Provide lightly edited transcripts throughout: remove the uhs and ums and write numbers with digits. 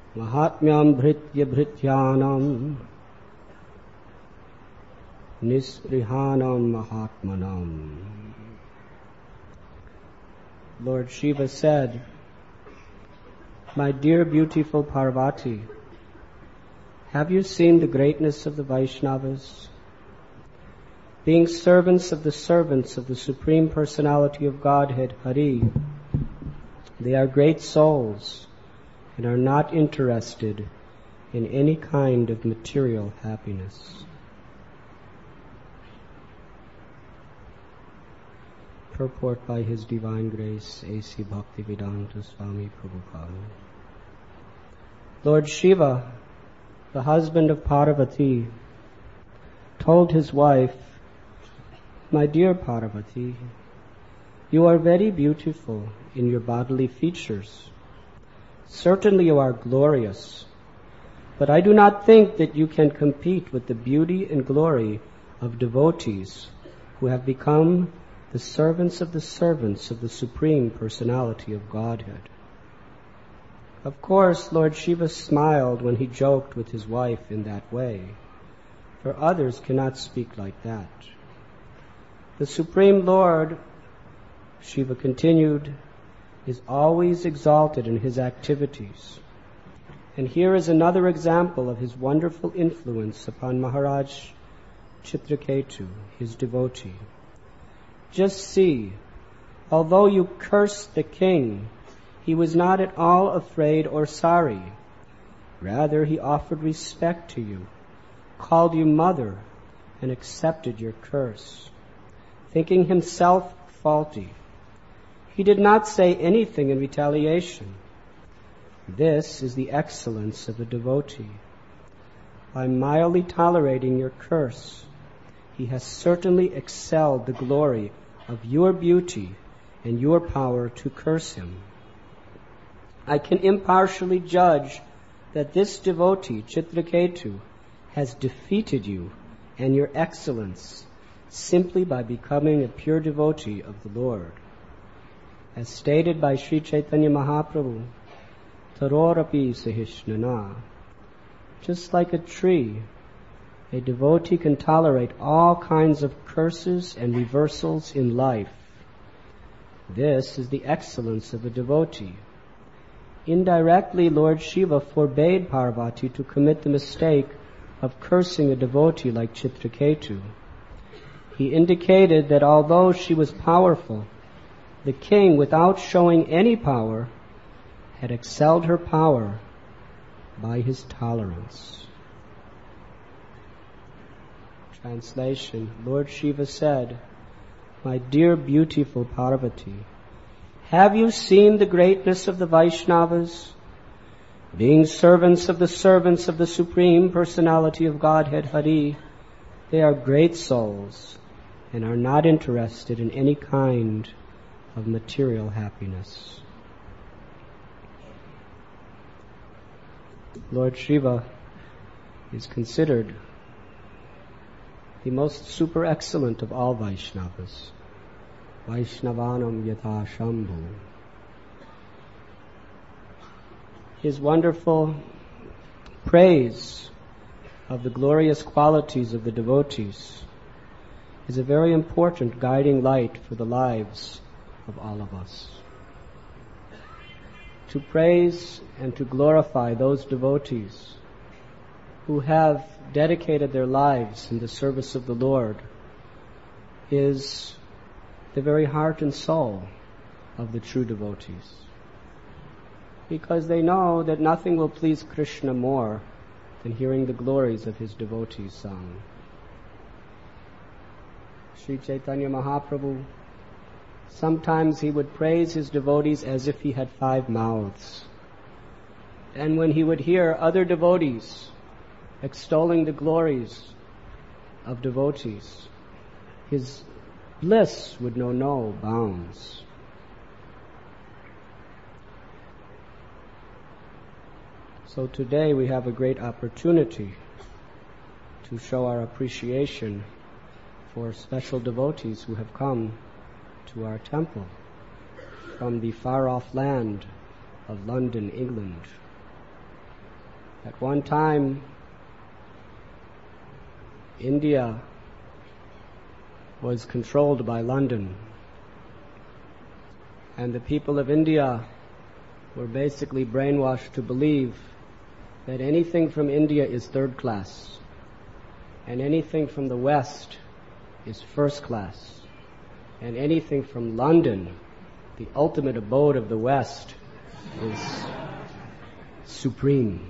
Mahatmyam Bhritya Bhrityanam Nisprihanam Mahatmanam. Lord Shiva said, "My dear beautiful Parvati, have you seen the greatness of the Vaishnavas? Being servants of the Supreme Personality of Godhead, Hari, they are great souls and are not interested in any kind of material happiness." Purport by His Divine Grace, A.C. Bhaktivedanta Swami Prabhupada. Lord Shiva, the husband of Parvati, told his wife, "My dear Parvati, you are very beautiful in your bodily features. Certainly you are glorious, but I do not think that you can compete with the beauty and glory of devotees who have become the servants of the Supreme Personality of Godhead." Of course, Lord Shiva smiled when he joked with his wife in that way, for others cannot speak like that. The Supreme Lord, Shiva continued, is always exalted in his activities. And here is another example of his wonderful influence upon Maharaj Chitraketu, his devotee. Just see, although you cursed the king, he was not at all afraid or sorry. Rather, he offered respect to you, called you mother, and accepted your curse, thinking himself faulty. He did not say anything in retaliation. This is the excellence of a devotee. By mildly tolerating your curse, he has certainly excelled the glory of your beauty and your power to curse him. I can impartially judge that this devotee, Chitraketu, has defeated you and your excellence simply by becoming a pure devotee of the Lord. As stated by Sri Chaitanya Mahaprabhu, Tarorapi Sahishnana, just like a tree, a devotee can tolerate all kinds of curses and reversals in life. This is the excellence of a devotee. Indirectly, Lord Shiva forbade Parvati to commit the mistake of cursing a devotee like Chitraketu. He indicated that although she was powerful, the king, without showing any power, had excelled her power by his tolerance. Translation. Lord Shiva said, "My dear beautiful Parvati, have you seen the greatness of the Vaishnavas? Being servants of the Supreme Personality of Godhead, Hari, they are great souls and are not interested in any kind of material happiness." Lord Shiva is considered the most super excellent of all Vaishnavas. Vaishnavanam yatha Shambhu. His wonderful praise of the glorious qualities of the devotees is a very important guiding light for the lives of all of us. To praise and to glorify those devotees who have dedicated their lives in the service of the Lord is the very heart and soul of the true devotees, because they know that nothing will please Krishna more than hearing the glories of his devotees sung. Sri Chaitanya Mahaprabhu, sometimes he would praise his devotees as if he had 5 mouths. And when he would hear other devotees extolling the glories of devotees, his bliss would know no bounds. So today we have a great opportunity to show our appreciation for special devotees who have come to our temple from the far-off land of London, England. At one time, India was controlled by London, and the people of India were basically brainwashed to believe that anything from India is third class, and anything from the West is first class, and anything from London, the ultimate abode of the West, is supreme.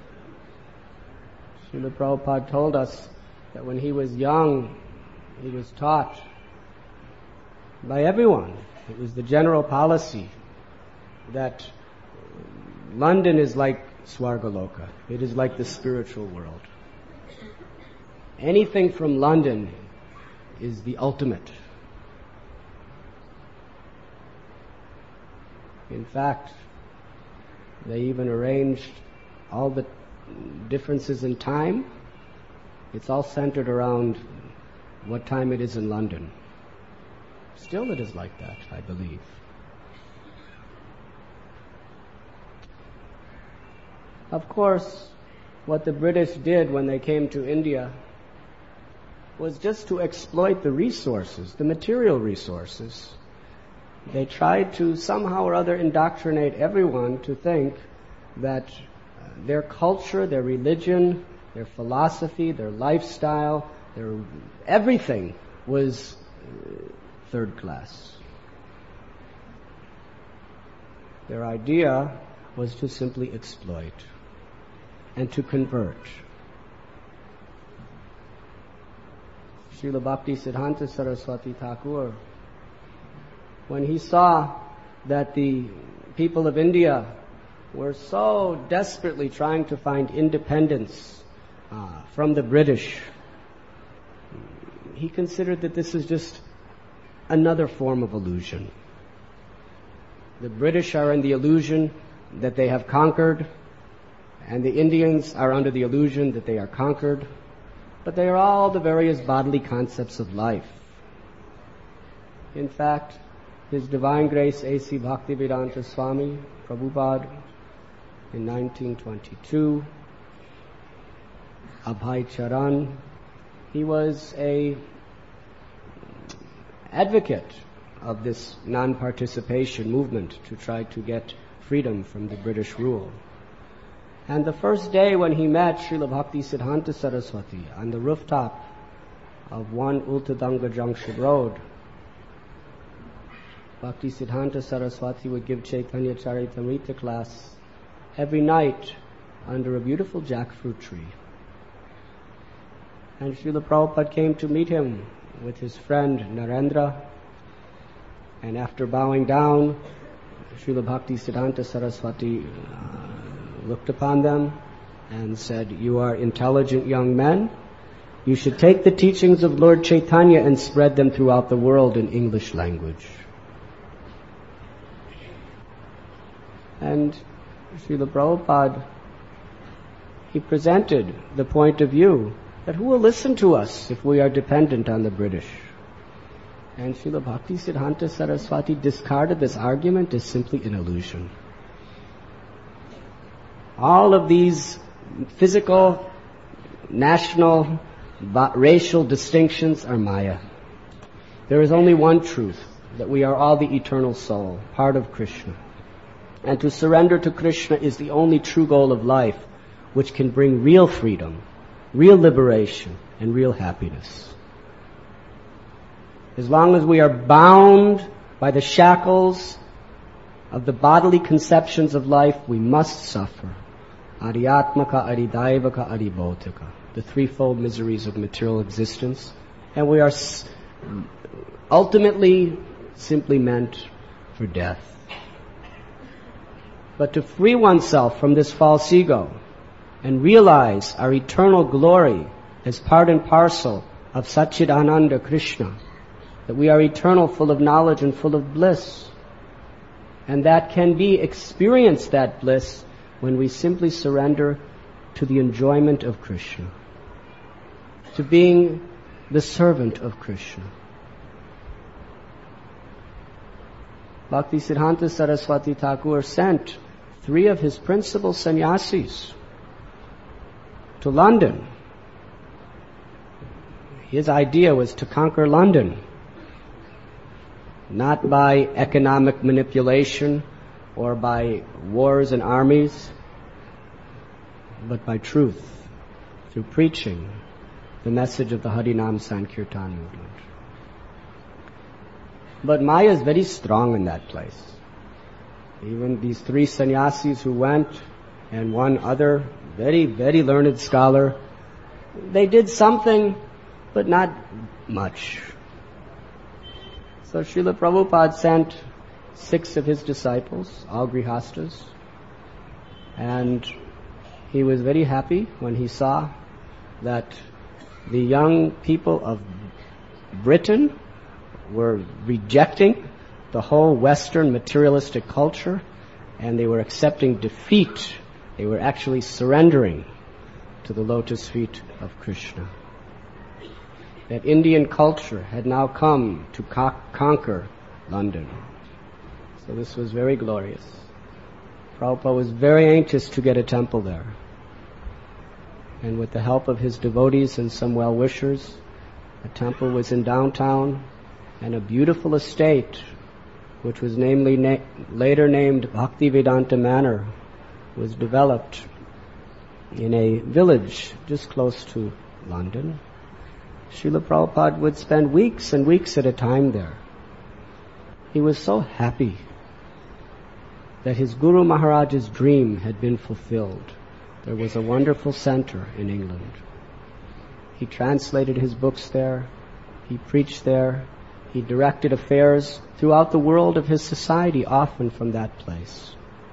Srila Prabhupada told us that when he was young, he was taught by everyone. It was the general policy that London is like Swargaloka. It is like the spiritual world. Anything from London is the ultimate. In fact, they even arranged all the differences in time. It's all centered around what time it is in London. Still it is like that, I believe. Of course, what the British did when they came to India was just to exploit the resources, the material resources. They tried to somehow or other indoctrinate everyone to think that their culture, their religion, their philosophy, their lifestyle, their everything was third class. Their idea was to simply exploit and to convert. Srila Bhakti Siddhanta Saraswati Thakur, when he saw that the people of India were so desperately trying to find independence from the British, he considered that this is just another form of illusion. The British are in the illusion that they have conquered, and the Indians are under the illusion that they are conquered, but they are all the various bodily concepts of life. In fact, His Divine Grace A.C. Bhaktivedanta Swami Prabhupada in 1922, Abhay Charan, he was a advocate of this non-participation movement to try to get freedom from the British rule. And the first day when he met Srila Bhakti Siddhanta Saraswati on the rooftop of 1 Ultadanga Junction Road, Bhakti Siddhanta Saraswati would give Chaitanya Charitamrita class every night under a beautiful jackfruit tree. And Srila Prabhupada came to meet him with his friend Narendra, and after bowing down, Srila Bhakti Siddhanta Saraswati looked upon them and said, "You are intelligent young men. You should take the teachings of Lord Chaitanya and spread them throughout the world in English language." And Srila Prabhupada, he presented the point of view that who will listen to us if we are dependent on the British? And Srila Bhakti Siddhanta Saraswati discarded this argument as simply an illusion. All of these physical, national, racial distinctions are Maya. There is only one truth, that we are all the eternal soul, part of Krishna. And to surrender to Krishna is the only true goal of life, which can bring real freedom, real liberation, and real happiness. As long as we are bound by the shackles of the bodily conceptions of life, we must suffer. Ariyatmaka, Aridaivaka, Aribhautika, the threefold miseries of material existence. And we are ultimately simply meant for death. But to free oneself from this false ego and realize our eternal glory as part and parcel of Satchidananda Krishna, that we are eternal, full of knowledge and full of bliss, and that can be experienced, that bliss, when we simply surrender to the enjoyment of Krishna, to being the servant of Krishna. Bhakti Siddhanta Saraswati Thakur sent 3 of his principal sannyasis to London. His idea was to conquer London, not by economic manipulation or by wars and armies, but by truth, through preaching the message of the Harinam Sankirtan movement. But Maya is very strong in that place. Even these 3 sannyasis who went and one other very, very learned scholar, they did something, but not much. So Srila Prabhupada sent 6 of his disciples, all grihastas, and he was very happy when he saw that the young people of Britain were rejecting the whole Western materialistic culture, and they were accepting defeat. They were actually surrendering to the lotus feet of Krishna. That Indian culture had now come to conquer London. So this was very glorious. Prabhupada was very anxious to get a temple there. And with the help of his devotees and some well-wishers, a temple was in downtown, and a beautiful estate, which was later named Bhaktivedanta Manor, was developed in a village just close to London. Srila Prabhupada would spend weeks and weeks at a time there. He was so happy that his Guru Maharaj's dream had been fulfilled. There was a wonderful center in England. He translated his books there. He preached there. He directed affairs throughout the world of his society, often from that place.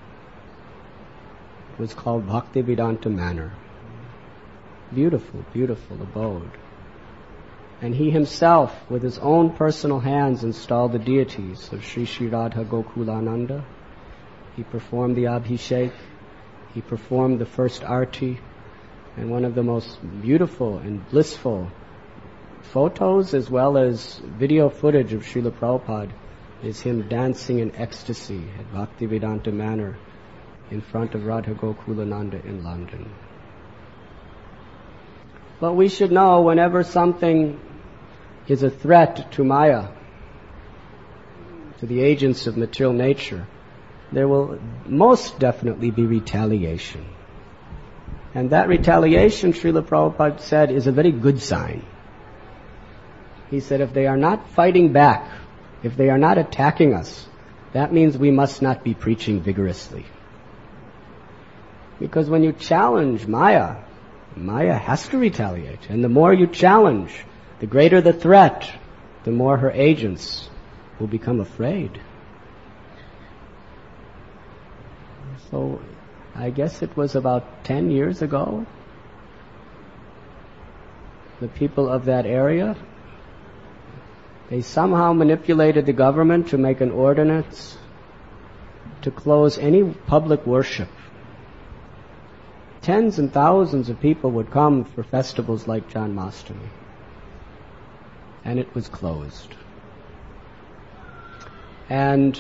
It was called Bhaktivedanta Manor. Beautiful, beautiful abode. And he himself, with his own personal hands, installed the deities of Sri Sri Radha Gokulananda. He performed the Abhishek. He performed the first Arti. And one of the most beautiful and blissful photos as well as video footage of Srila Prabhupada is him dancing in ecstasy at Bhaktivedanta Manor in front of Radha Gokulananda in London. But we should know whenever something is a threat to Maya, to the agents of material nature, there will most definitely be retaliation. And that retaliation, Srila Prabhupada said, is a very good sign. He said, if they are not fighting back, if they are not attacking us, that means we must not be preaching vigorously. Because when you challenge Maya, Maya has to retaliate. And the more you challenge, the greater the threat, the more her agents will become afraid. So I guess it was about 10 years ago, the people of that area, they somehow manipulated the government to make an ordinance to close any public worship. Tens and thousands of people would come for festivals like Janmashtami. And it was closed. And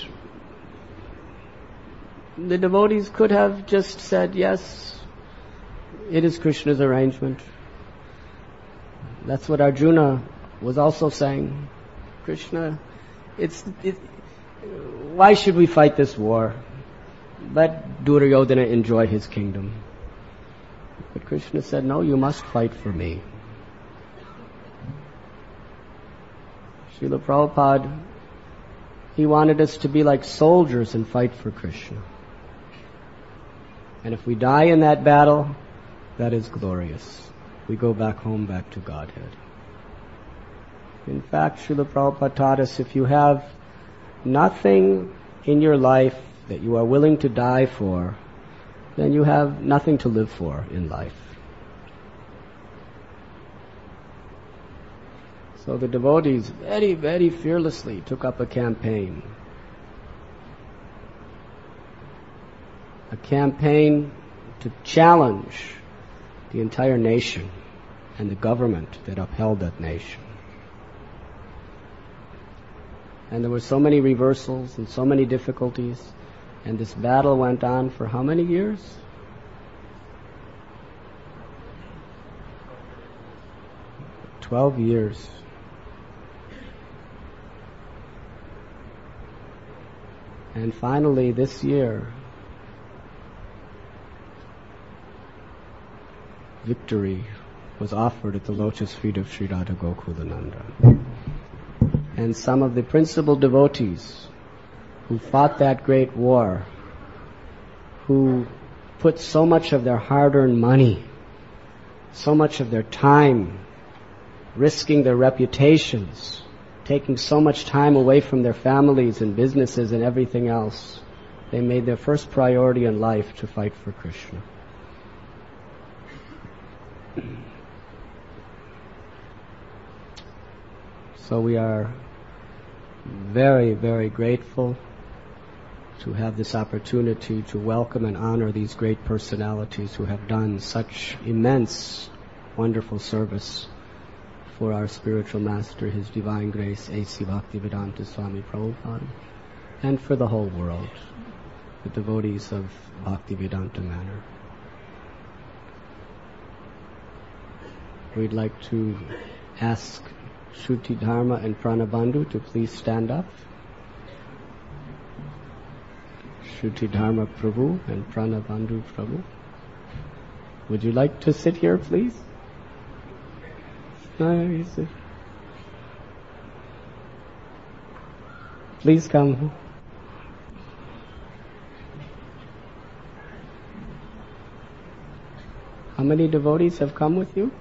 the devotees could have just said, yes, it is Krishna's arrangement. That's what Arjuna was also saying. Krishna, why should we fight this war? Let Duryodhana enjoy his kingdom. But Krishna said, no, you must fight for me. Srila Prabhupada, he wanted us to be like soldiers and fight for Krishna. And if we die in that battle, that is glorious. We go back home, back to Godhead. In fact, Srila Prabhupada taught us, if you have nothing in your life that you are willing to die for, then you have nothing to live for in life. So the devotees very, very fearlessly took up a campaign. A campaign to challenge the entire nation and the government that upheld that nation. And there were so many reversals and so many difficulties, and this battle went on for how many years? 12 years. And finally, this year, victory was offered at the lotus feet of Sri Radha Gokulananda. And some of the principal devotees who fought that great war, who put so much of their hard-earned money, so much of their time, risking their reputations, taking so much time away from their families and businesses and everything else, they made their first priority in life to fight for Krishna. So we are very, very grateful to have this opportunity to welcome and honor these great personalities who have done such immense, wonderful service for our spiritual master, His Divine Grace, A.C. Bhaktivedanta Swami Prabhupada, and for the whole world, the devotees of Bhaktivedanta Manor. We'd like to ask Shruti Dharma and Pranabandhu to please stand up. Shruti Dharma Prabhu and Pranabandhu Prabhu. Would you like to sit here, please? No, you sit. Please come. How many devotees have come with you?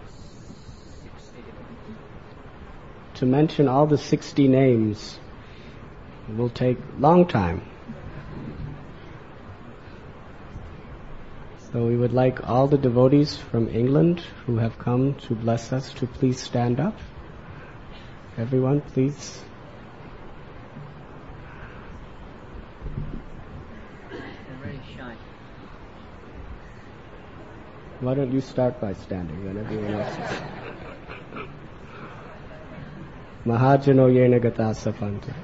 To mention all the 60 names will take a long time. So we would like all the devotees from England who have come to bless us to please stand up. Everyone, please. They're very shy. Why don't you start by standing when everyone else is. Mahajano yena gata sapanta.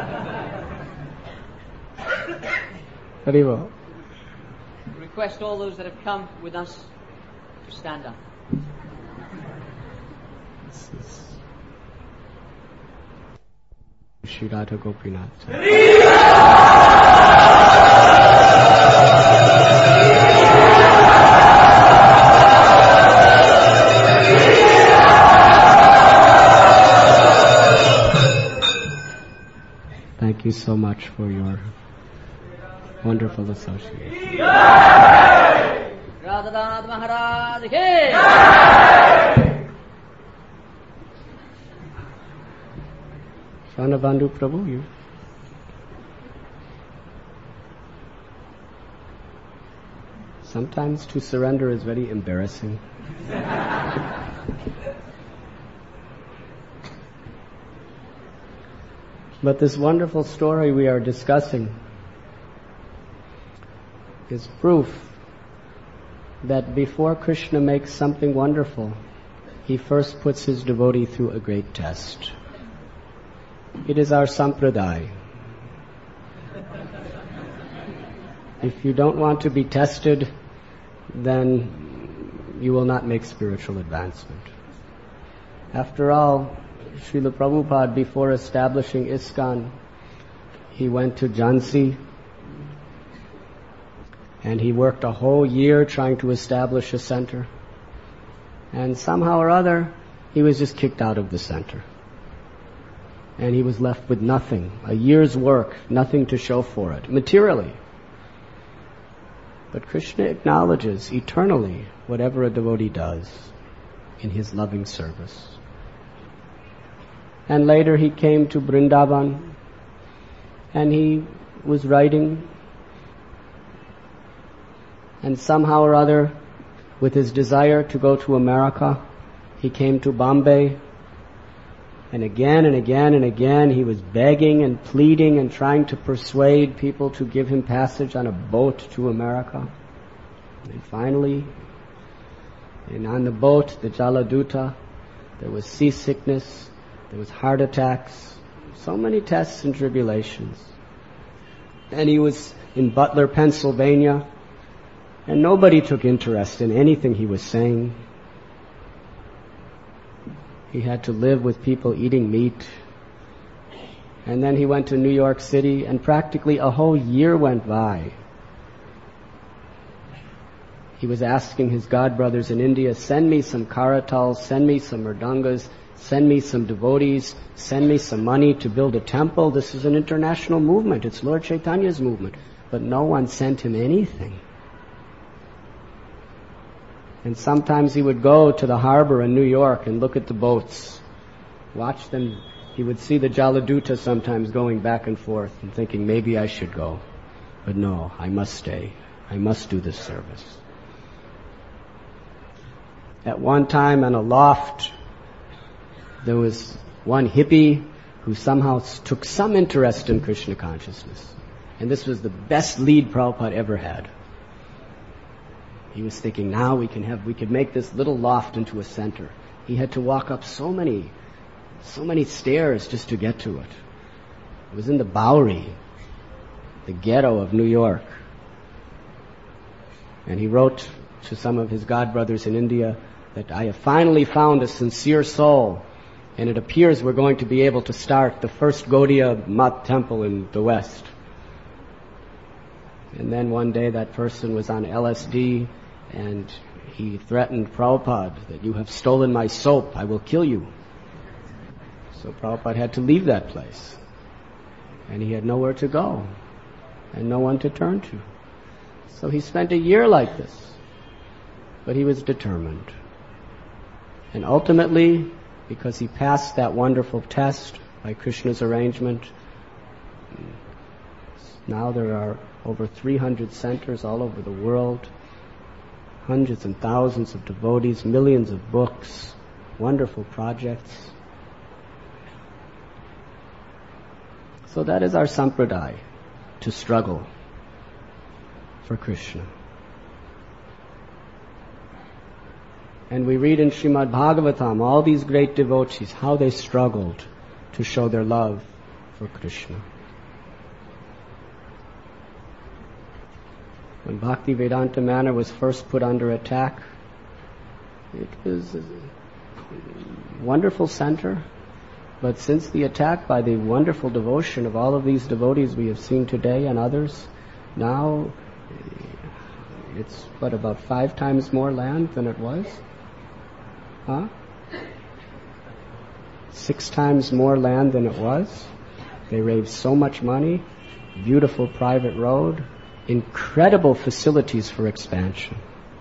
Haribo. Request all those that have come with us to stand up. Shri Radha Gopinath. Thank you so much for your wonderful association. Radhanath Maharaj ki! Pranabandhu Prabhu, you. Sometimes to surrender is very embarrassing. But this wonderful story we are discussing is proof that before Krishna makes something wonderful, he first puts his devotee through a great test. It is our sampradaya. If you don't want to be tested, then you will not make spiritual advancement. After all, Srila Prabhupada, before establishing ISKCON, he went to Jhansi and he worked a whole year trying to establish a center. And somehow or other, he was just kicked out of the center. And he was left with nothing, a year's work, nothing to show for it, materially. But Krishna acknowledges eternally whatever a devotee does in his loving service. And later he came to Vrindavan and he was writing, and somehow or other, with his desire to go to America, he came to Bombay, and again he was begging and pleading and trying to persuade people to give him passage on a boat to America. And finally, on the boat, the Jaladuta, there was seasickness, there was heart attacks, so many tests and tribulations. And he was in Butler, Pennsylvania, and nobody took interest in anything he was saying. He had to live with people eating meat. And then he went to New York City, and practically a whole year went by. He was asking his god brothers in India, send me some karatals, send me some mridangas, send me some devotees, send me some money to build a temple. This is an international movement. It's Lord Chaitanya's movement. But no one sent him anything. And sometimes he would go to the harbor in New York and look at the boats, watch them. He would see the Jaladuta sometimes going back and forth and thinking, maybe I should go. But no, I must stay. I must do this service. At one time in a loft, there was one hippie who somehow took some interest in Krishna consciousness. And this was the best lead Prabhupada ever had. He was thinking, now we could make this little loft into a center. He had to walk up so many stairs just to get to it. It was in the Bowery, the ghetto of New York. And he wrote to some of his god brothers in India that I have finally found a sincere soul, and it appears we're going to be able to start the first Gaudiya Math temple in the West. And then one day that person was on LSD, and he threatened Prabhupada that you have stolen my soap, I will kill you. So Prabhupada had to leave that place. And he had nowhere to go, and no one to turn to. So he spent a year like this. But he was determined. And ultimately, because he passed that wonderful test by Krishna's arrangement, now there are over 300 centers all over the world, hundreds and thousands of devotees, millions of books, wonderful projects. So that is our sampradaya, to struggle for Krishna. And we read in Srimad Bhagavatam all these great devotees, how they struggled to show their love for Krishna. When Bhaktivedanta Manor was first put under attack, it was a wonderful center. But since the attack, by the wonderful devotion of all of these devotees we have seen today and others, now it's about 5 times more land than it was? 6 times more land than it was. They raised so much money, beautiful private road, incredible facilities for expansion.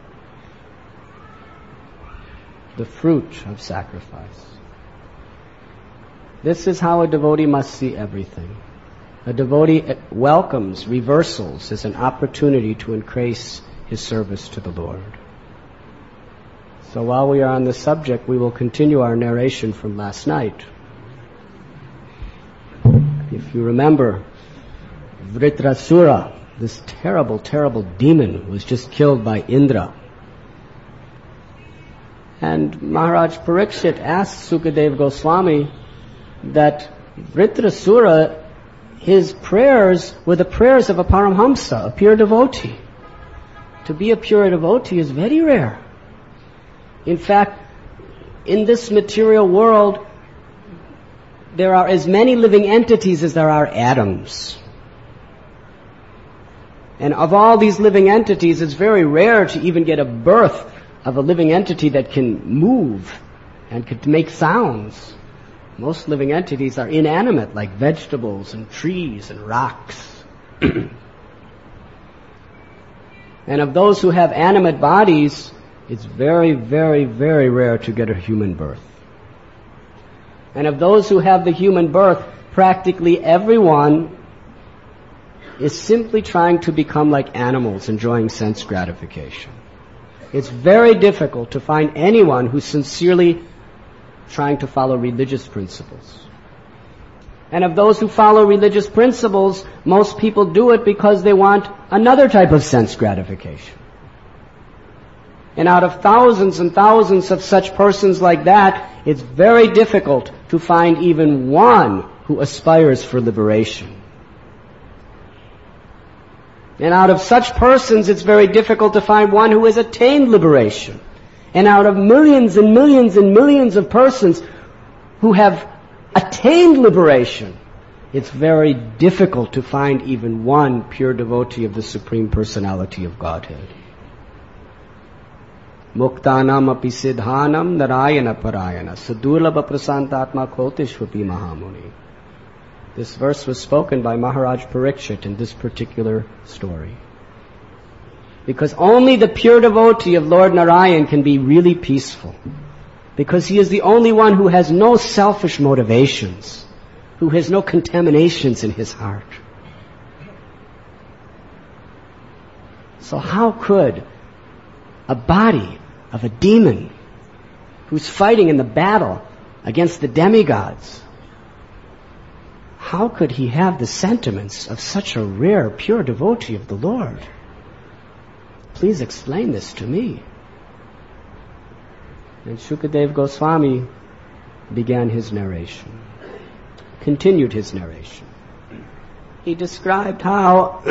The fruit of sacrifice. This is how a devotee must see everything. A devotee welcomes reversals as an opportunity to increase his service to the Lord. So while we are on the subject, we will continue our narration from last night. If you remember, Vritrasura, this terrible, terrible demon, was just killed by Indra. And Maharaj Parikshit asked Sukadeva Goswami that Vritrasura, his prayers were the prayers of a Paramhamsa, a pure devotee. To be a pure devotee is very rare. In fact, in this material world, there are as many living entities as there are atoms. And of all these living entities, it's very rare to even get a birth of a living entity that can move and could make sounds. Most living entities are inanimate, like vegetables and trees and rocks. And of those who have animate bodies, it's very, very, very rare to get a human birth. And of those who have the human birth, practically everyone is simply trying to become like animals, enjoying sense gratification. It's very difficult to find anyone who's sincerely trying to follow religious principles. And of those who follow religious principles, most people do it because they want another type of sense gratification. And out of thousands and thousands of such persons like that, it's very difficult to find even one who aspires for liberation. And out of such persons, it's very difficult to find one who has attained liberation. And out of millions and millions and millions of persons who have attained liberation, it's very difficult to find even one pure devotee of the Supreme Personality of Godhead. Muktanam api siddhanam narayana parayana sadurlabha prasantatma kotishvapi mahamuni. This verse was spoken by Maharaj Parikshit in this particular story. Because only the pure devotee of Lord Narayan can be really peaceful. Because he is the only one who has no selfish motivations, who has no contaminations in his heart. So how could a body of a demon who's fighting in the battle against the demigods, how could he have the sentiments of such a rare, pure devotee of the Lord? Please explain this to me. And Shukadev Goswami began his narration, continued his narration. He described how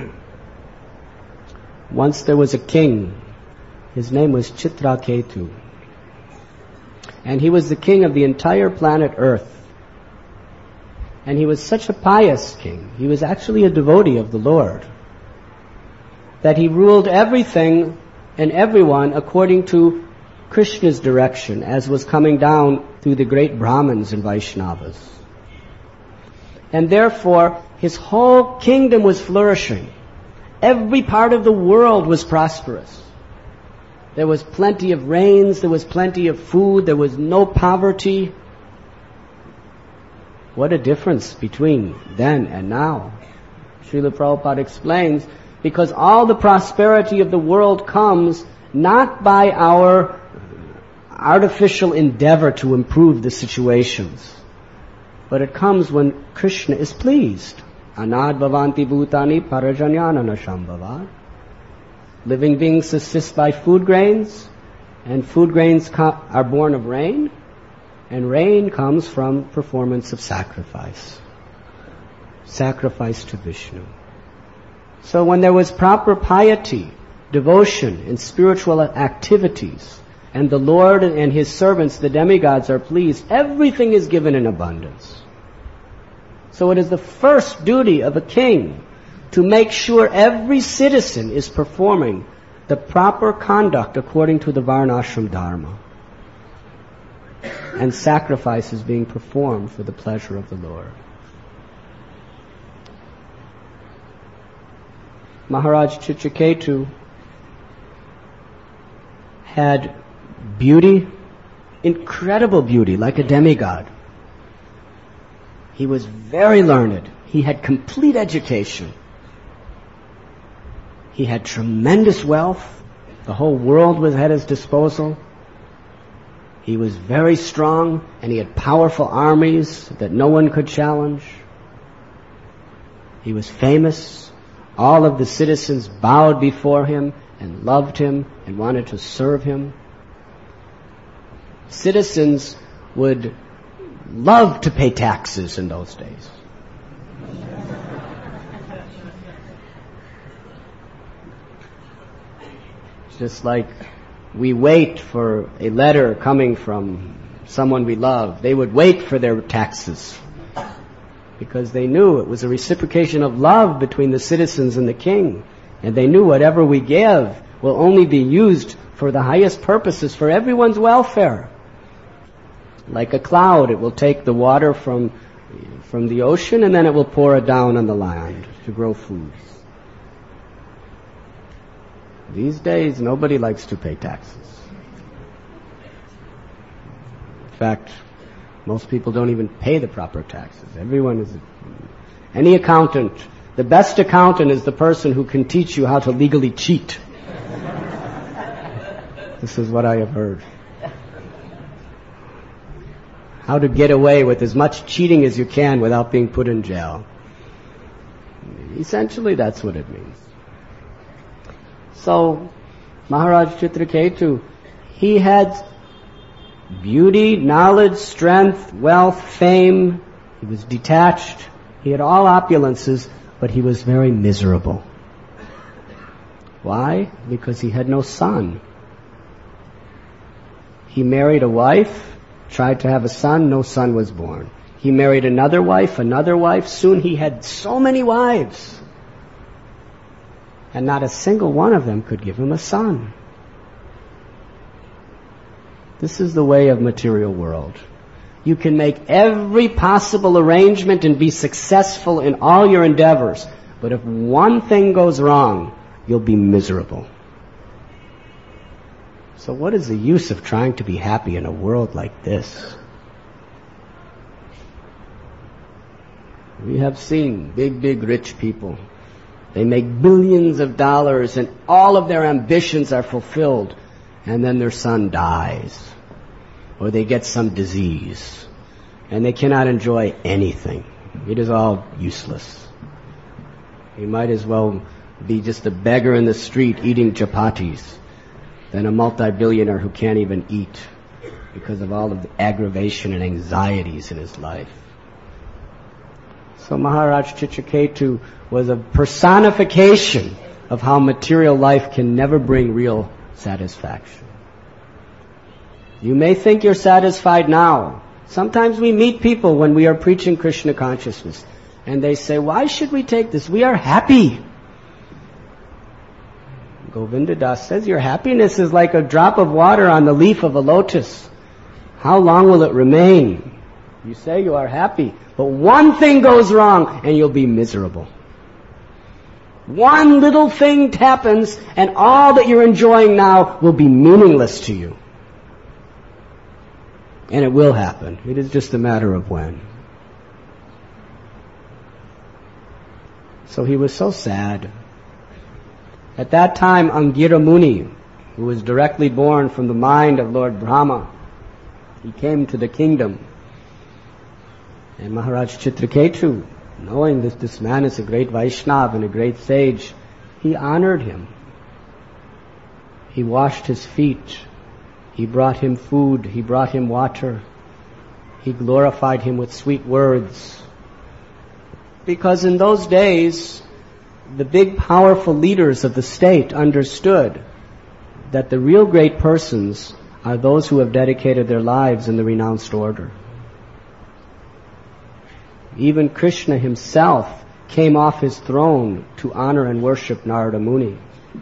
once there was a king. His name was Chitraketu. And he was the king of the entire planet Earth. And he was such a pious king. He was actually a devotee of the Lord. That he ruled everything and everyone according to Krishna's direction, as was coming down through the great Brahmins and Vaishnavas. And therefore, his whole kingdom was flourishing. Every part of the world was prosperous. There was plenty of rains, there was plenty of food, there was no poverty. What a difference between then and now. Srila Prabhupada explains, because all the prosperity of the world comes not by our artificial endeavor to improve the situations, but it comes when Krishna is pleased. Anad bhavanti bhutani parajanyana nashambhava. Living beings subsist by food grains, and food grains are born of rain, and rain comes from performance of sacrifice. Sacrifice to Vishnu. So when there was proper piety, devotion, and spiritual activities, and the Lord and His servants, the demigods, are pleased, everything is given in abundance. So it is the first duty of a king to make sure every citizen is performing the proper conduct according to the Varnashram Dharma. And sacrifice is being performed for the pleasure of the Lord. Maharaj Chitraketu had beauty, incredible beauty, like a demigod. He was very learned. He had complete education. He had tremendous wealth. The whole world was at his disposal. He was very strong, and he had powerful armies that no one could challenge. He was famous. All of the citizens bowed before him and loved him and wanted to serve him. Citizens would love to pay taxes in those days. Just like we wait for a letter coming from someone we love. They would wait for their taxes because they knew it was a reciprocation of love between the citizens and the king. And they knew whatever we give will only be used for the highest purposes, for everyone's welfare. Like a cloud, it will take the water from the ocean and then it will pour it down on the land to grow food. These days, nobody likes to pay taxes. In fact, most people don't even pay the proper taxes. Any accountant, the best accountant is the person who can teach you how to legally cheat. This is what I have heard. How to get away with as much cheating as you can without being put in jail. Essentially, that's what it means. So, Maharaj Chitraketu, he had beauty, knowledge, strength, wealth, fame. He was detached. He had all opulences, but he was very miserable. Why? Because he had no son. He married a wife. tried to have a son, no son was born. He married another wife. Soon he had so many wives. And not a single one of them could give him a son. This is the way of material world. You can make every possible arrangement and be successful in all your endeavors. But if one thing goes wrong, you'll be miserable. So what is the use of trying to be happy in a world like this? We have seen big rich people. They make billions of dollars and all of their ambitions are fulfilled. And then their son dies. Or they get some disease. And they cannot enjoy anything. It is all useless. You might as well be just a beggar in the street eating chapatis than a multi-billionaire who can't even eat because of all of the aggravation and anxieties in his life. So Maharaj Chitraketu was a personification of how material life can never bring real satisfaction. You may think you're satisfied now. Sometimes we meet people when we are preaching Krishna consciousness and they say, why should we take this? We are happy. Govinda Das says, your happiness is like a drop of water on the leaf of a lotus. How long will it remain? You say you are happy, but one thing goes wrong and you'll be miserable. One little thing happens and all that you're enjoying now will be meaningless to you. And it will happen. It is just a matter of when. So he was so sad. At that time, Angira Muni, who was directly born from the mind of Lord Brahma, he came to the kingdom. And Maharaj Chitraketu, knowing that this man is a great Vaishnava and a great sage, he honored him. He washed his feet. He brought him food. He brought him water. He glorified him with sweet words. Because in those days, the big powerful leaders of the state understood that the real great persons are those who have dedicated their lives in the renounced order. Even Krishna himself came off his throne to honor and worship Narada Muni.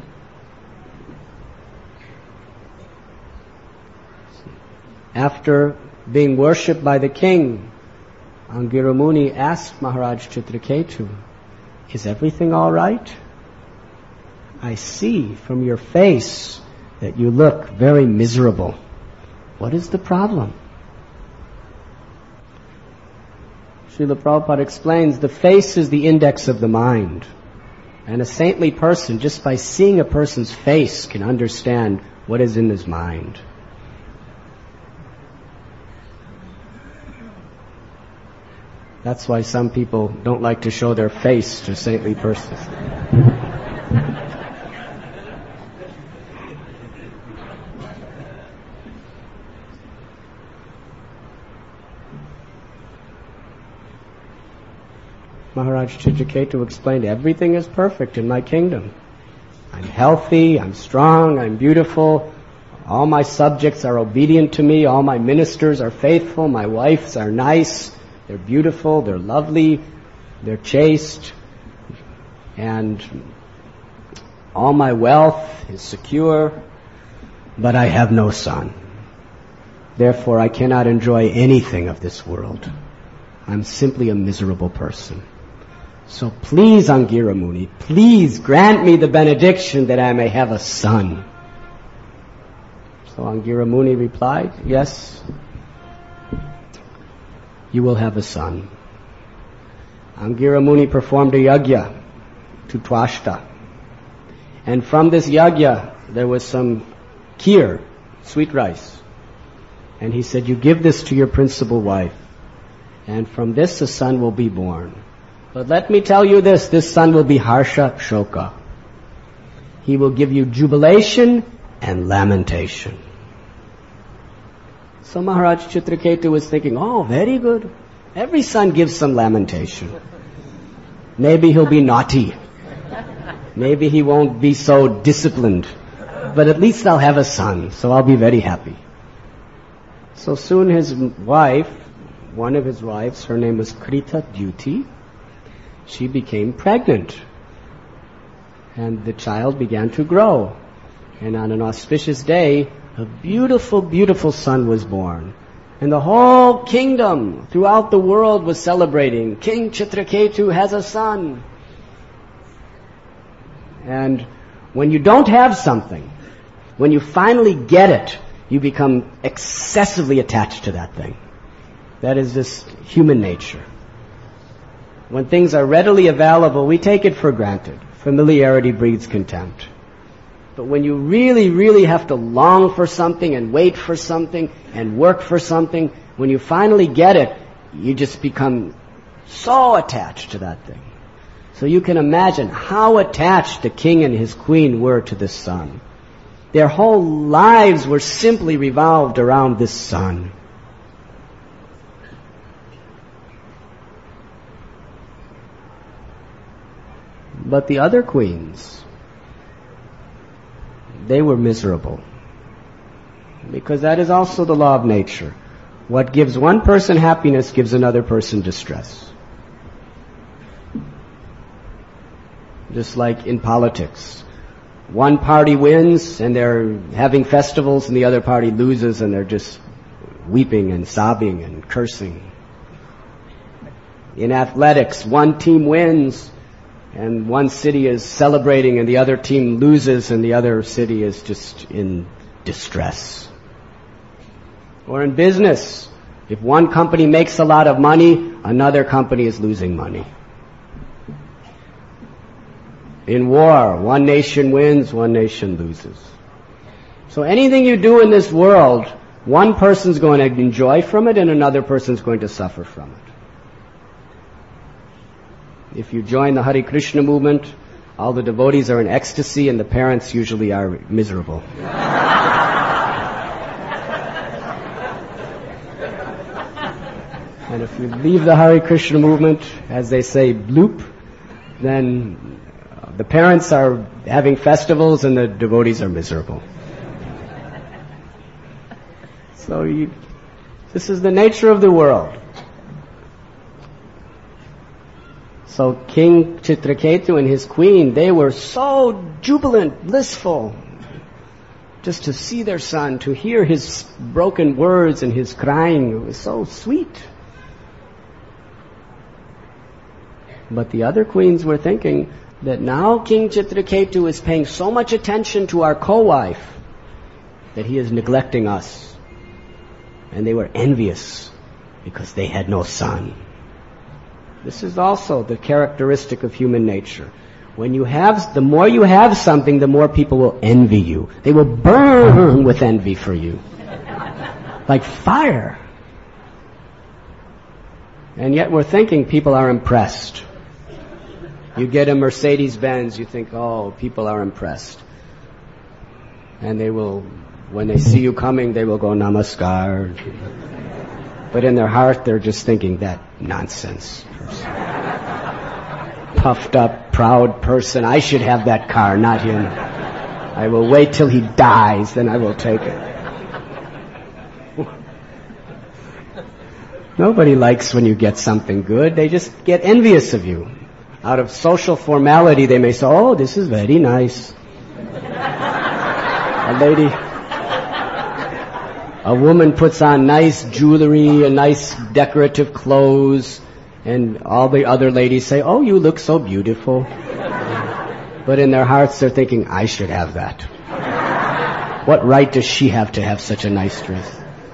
After being worshipped by the king, Angira Muni asked Maharaj Chitraketu, is everything all right? I see from your face that you look very miserable. What is the problem? Srila Prabhupada explains the face is the index of the mind. And a saintly person, just by seeing a person's face, can understand what is in his mind. That's why some people don't like to show their face to saintly persons. Maharaj Chitraketu explained, everything is perfect in my kingdom. I'm healthy, I'm strong, I'm beautiful. All my subjects are obedient to me. All my ministers are faithful. My wives are nice. They're beautiful. They're lovely. They're chaste. And all my wealth is secure. But I have no son. Therefore, I cannot enjoy anything of this world. I'm simply a miserable person. So please, Angira Muni, please grant me the benediction that I may have a son. So Angira Muni replied, yes, you will have a son. Angira Muni performed a yajna to Twashta. And from this yajna, there was some kheer, sweet rice. And he said, you give this to your principal wife. And from this a son will be born. But let me tell you this son will be Harsha Shoka. He will give you jubilation and lamentation. So Maharaj Chitraketu was thinking, oh, very good. Every son gives some lamentation. Maybe he'll be naughty. Maybe he won't be so disciplined. But at least I'll have a son, so I'll be very happy. So soon his wife, one of his wives, her name was Krita Dyuti, she became pregnant. And the child began to grow. And on an auspicious day, a beautiful, beautiful son was born. And the whole kingdom throughout the world was celebrating. King Chitraketu has a son. And when you don't have something, when you finally get it, you become excessively attached to that thing. That is just human nature. When things are readily available, we take it for granted. Familiarity breeds contempt. But when you really, really have to long for something and wait for something and work for something, when you finally get it, you just become so attached to that thing. So you can imagine how attached the king and his queen were to this son. Their whole lives were simply revolved around this son. But the other queens, they were miserable. Because that is also the law of nature. What gives one person happiness gives another person distress. Just like in politics. One party wins and they're having festivals and the other party loses and they're just weeping and sobbing and cursing. In athletics, one team wins and one city is celebrating and the other team loses and the other city is just in distress. Or in business, if one company makes a lot of money, another company is losing money. In war, one nation wins, one nation loses. So anything you do in this world, one person's going to enjoy from it and another person's going to suffer from it. If you join the Hare Krishna movement, all the devotees are in ecstasy and the parents usually are miserable. And if you leave the Hare Krishna movement, as they say, bloop, then the parents are having festivals and the devotees are miserable. So this is the nature of the world. So King Chitraketu and his queen, they were so jubilant, blissful, just to see their son, to hear his broken words and his crying. It was so sweet. But the other queens were thinking that now King Chitraketu is paying so much attention to our co-wife that he is neglecting us. And they were envious because they had no son. This is also the characteristic of human nature. The more you have something, the more people will envy you. They will burn with envy for you. Like fire. And yet we're thinking people are impressed. You get a Mercedes-Benz, you think, oh, people are impressed. And they will, when they see you coming, they will go namaskar. But in their heart, they're just thinking, that nonsense. Puffed up, proud person. I should have that car, not him. I will wait till he dies, then I will take it. Nobody likes when you get something good. They just get envious of you. Out of social formality, they may say, oh, this is very nice. A woman puts on nice jewelry and nice decorative clothes, and all the other ladies say, oh, you look so beautiful. But in their hearts, they're thinking, I should have that. What right does she have to have such a nice dress?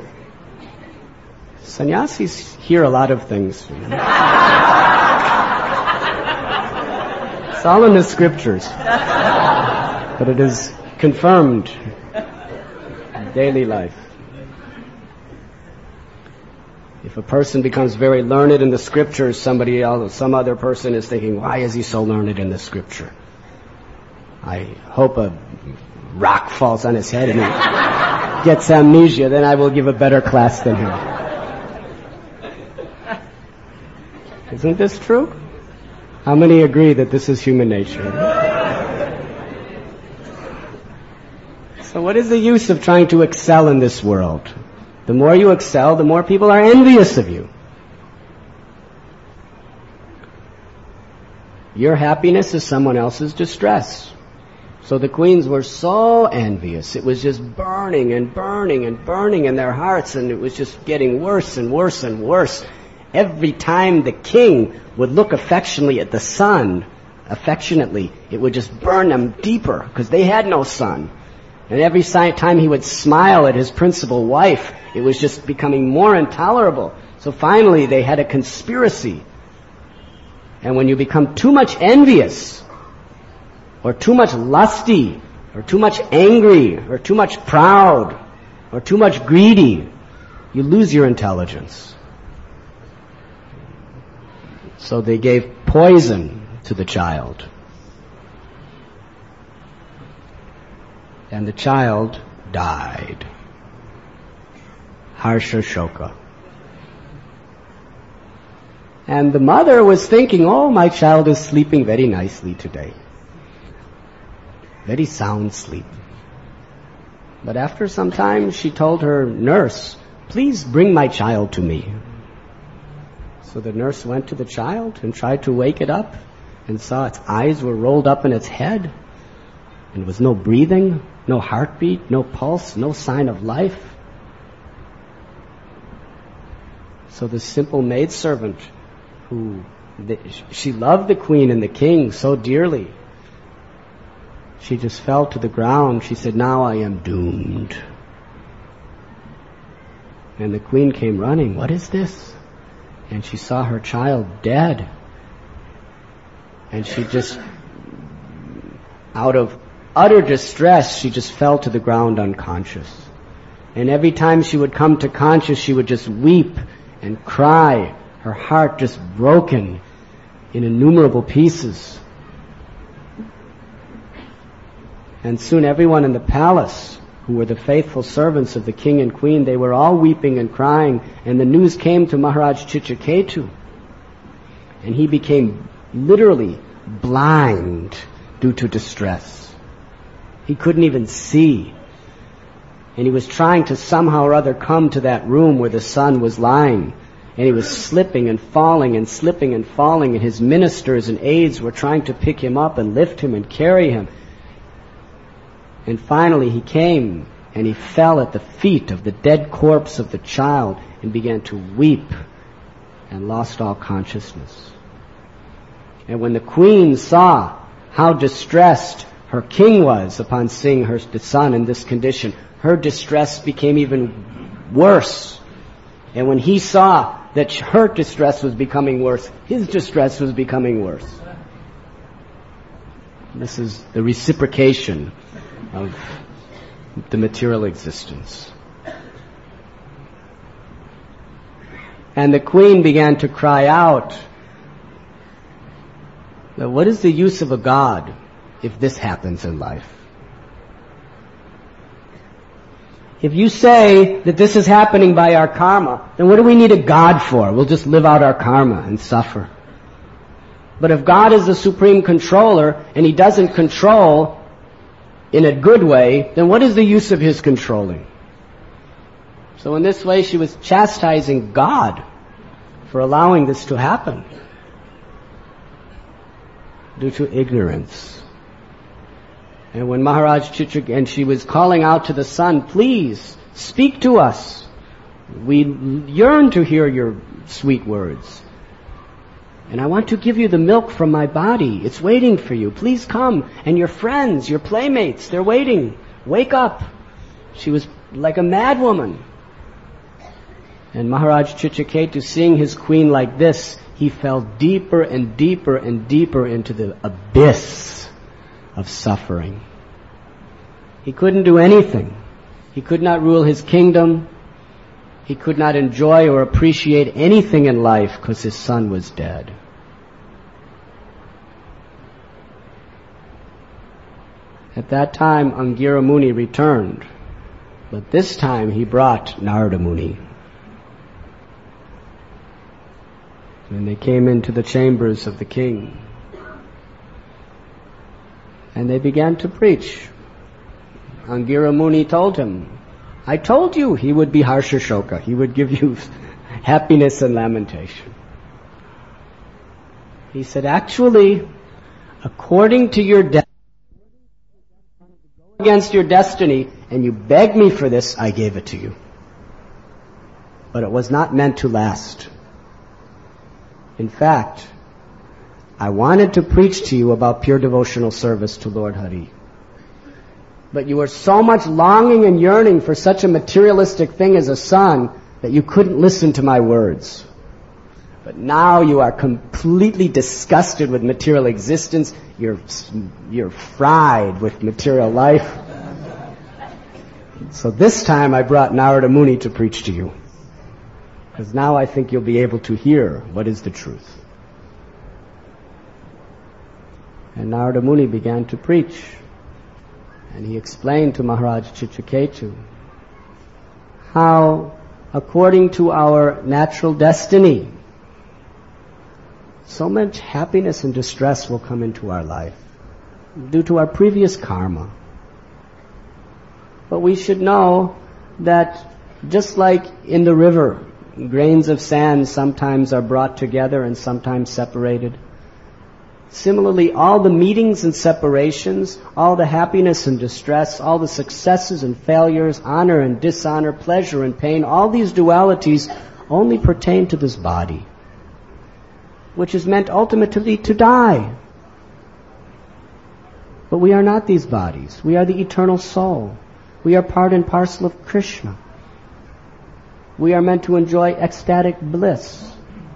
Sannyasis hear a lot of things. It's all in the scriptures. But it is confirmed in daily life. If a person becomes very learned in the scriptures, some other person is thinking, why is he so learned in the scripture? I hope a rock falls on his head and he gets amnesia, then I will give a better class than him. Isn't this true? How many agree that this is human nature? So what is the use of trying to excel in this world? The more you excel, the more people are envious of you. Your happiness is someone else's distress. So the queens were so envious. It was just burning and burning and burning in their hearts, and it was just getting worse and worse and worse. Every time the king would look affectionately at the son, it would just burn them deeper, because they had no son. And every time he would smile at his principal wife, it was just becoming more intolerable. So finally they had a conspiracy. And when you become too much envious, or too much lusty, or too much angry, or too much proud, or too much greedy, you lose your intelligence. So they gave poison to the child. And the child died. Harsha Shoka. And the mother was thinking, oh, my child is sleeping very nicely today. Very sound sleep. But after some time, she told her nurse, please bring my child to me. So the nurse went to the child and tried to wake it up and saw its eyes were rolled up in its head, and there was no breathing, no heartbeat, no pulse, no sign of life. So the simple maidservant, she loved the queen and the king so dearly, she just fell to the ground. She said, now I am doomed. And the queen came running. What is this? And she saw her child dead. And she just, out of utter distress, she just fell to the ground unconscious. And every time she would come to conscious, she would just weep and cry, her heart just broken in innumerable pieces. And soon everyone in the palace, who were the faithful servants of the king and queen, they were all weeping and crying, and the news came to Maharaj Chitraketu. And he became literally blind due to distress. He couldn't even see. And he was trying to somehow or other come to that room where the son was lying. And he was slipping and falling and slipping and falling, and his ministers and aides were trying to pick him up and lift him and carry him. And finally he came, and he fell at the feet of the dead corpse of the child and began to weep and lost all consciousness. And when the queen saw how distressed her king was upon seeing the son in this condition, her distress became even worse. And when he saw that her distress was becoming worse, his distress was becoming worse. This is the reciprocation of the material existence. And the queen began to cry out, what is the use of a god if this happens in life? If you say that this is happening by our karma, then what do we need a god for? We'll just live out our karma and suffer. But if God is the supreme controller and he doesn't control in a good way, then what is the use of his controlling? So in this way she was chastising God for allowing this to happen due to ignorance. And when Maharaj Chitraketu, and she was calling out to the son, please speak to us. We yearn to hear your sweet words. And I want to give you the milk from my body. It's waiting for you. Please come. And your friends, your playmates, they're waiting. Wake up. She was like a madwoman. And Maharaj Chitraketu, seeing his queen like this, he fell deeper and deeper and deeper into the abyss of suffering. He couldn't do anything. He could not rule his kingdom. He could not enjoy or appreciate anything in life because his son was dead. At that time, Angira Muni returned, but this time he brought Narada Muni. And they came into the chambers of the king. And they began to preach. Angira Muni told him, I told you he would be Harsha-shoka. He would give you happiness and lamentation. He said, actually, according to your against your destiny, and you begged me for this, I gave it to you. But it was not meant to last. In fact, I wanted to preach to you about pure devotional service to Lord Hari. But you were so much longing and yearning for such a materialistic thing as a son that you couldn't listen to my words. But now you are completely disgusted with material existence. You're fried with material life. So this time I brought Narada Muni to preach to you. Because now I think you'll be able to hear what is the truth. And Narada Muni began to preach. And he explained to Maharaj Chitraketu how, according to our natural destiny, so much happiness and distress will come into our life due to our previous karma. But we should know that just like in the river, grains of sand sometimes are brought together and sometimes separated. Similarly, all the meetings and separations, all the happiness and distress, all the successes and failures, honor and dishonor, pleasure and pain, all these dualities only pertain to this body, which is meant ultimately to die. But we are not these bodies. We are the eternal soul. We are part and parcel of Krishna. We are meant to enjoy ecstatic bliss.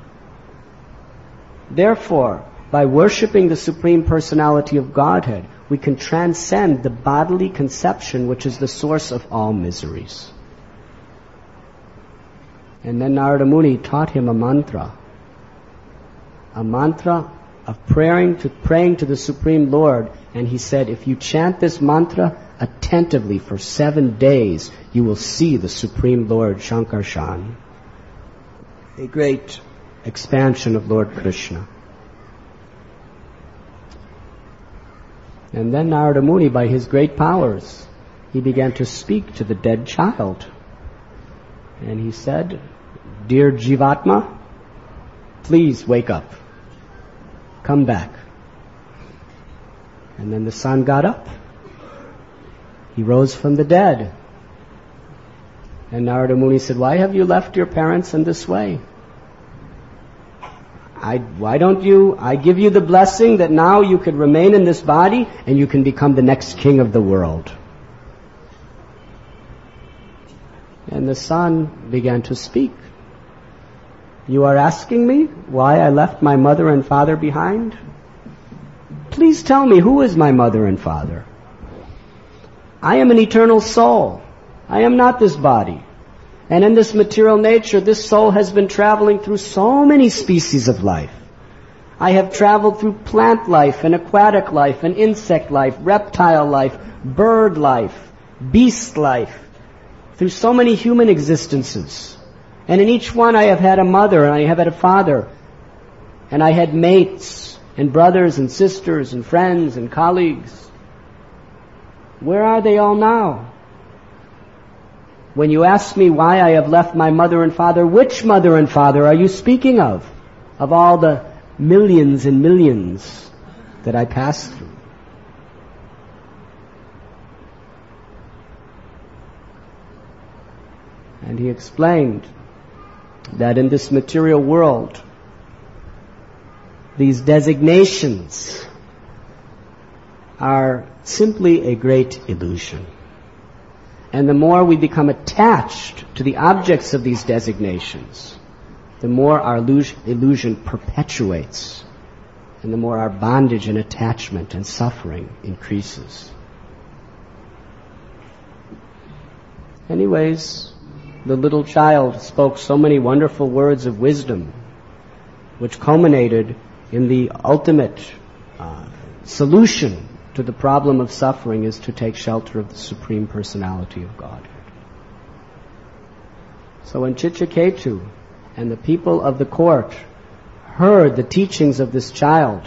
Therefore, by worshipping the Supreme Personality of Godhead, we can transcend the bodily conception which is the source of all miseries. And then Narada Muni taught him a mantra of praying to the Supreme Lord. And he said, if you chant this mantra attentively for 7 days, you will see the Supreme Lord Shankarshan, a great expansion of Lord Krishna. And then Narada Muni, by his great powers, he began to speak to the dead child. And he said, dear Jivatma, please wake up. Come back. And then the son got up. He rose from the dead. And Narada Muni said, why have you left your parents in this way? I give you the blessing that now you could remain in this body and you can become the next king of the world. And the son began to speak. You are asking me why I left my mother and father behind? Please tell me, who is my mother and father? I am an eternal soul. I am not this body. And in this material nature, this soul has been traveling through so many species of life. I have traveled through plant life and aquatic life and insect life, reptile life, bird life, beast life, through so many human existences. And in each one I have had a mother and I have had a father. And I had mates and brothers and sisters and friends and colleagues. Where are they all now? When you ask me why I have left my mother and father, which mother and father are you speaking of? Of all the millions and millions that I passed through. And he explained that in this material world, these designations are simply a great illusion. And the more we become attached to the objects of these designations, the more our illusion perpetuates, and the more our bondage and attachment and suffering increases. Anyways, the little child spoke so many wonderful words of wisdom, which culminated in the ultimate solution to the problem of suffering is to take shelter of the Supreme Personality of Godhead. So when Chitraketu and the people of the court heard the teachings of this child,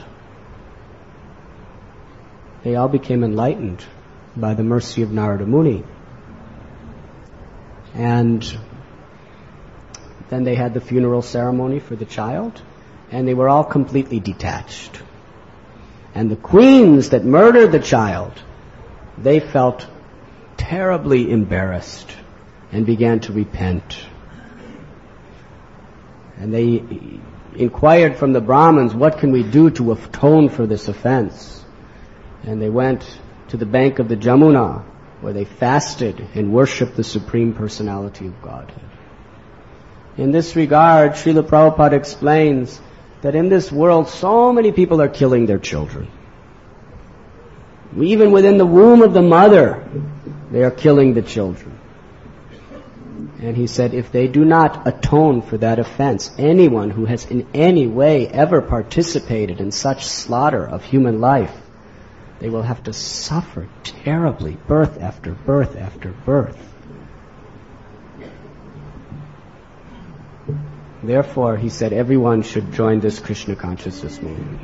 they all became enlightened by the mercy of Narada Muni. And then they had the funeral ceremony for the child, and they were all completely detached. And the queens that murdered the child, they felt terribly embarrassed and began to repent. And they inquired from the Brahmins, what can we do to atone for this offense? And they went to the bank of the Jamuna, where they fasted and worshipped the Supreme Personality of Godhead. In this regard, Srila Prabhupada explains that in this world so many people are killing their children. Even within the womb of the mother, they are killing the children. And he said, if they do not atone for that offense, anyone who has in any way ever participated in such slaughter of human life, they will have to suffer terribly, birth after birth after birth. Therefore, he said, everyone should join this Krishna consciousness movement.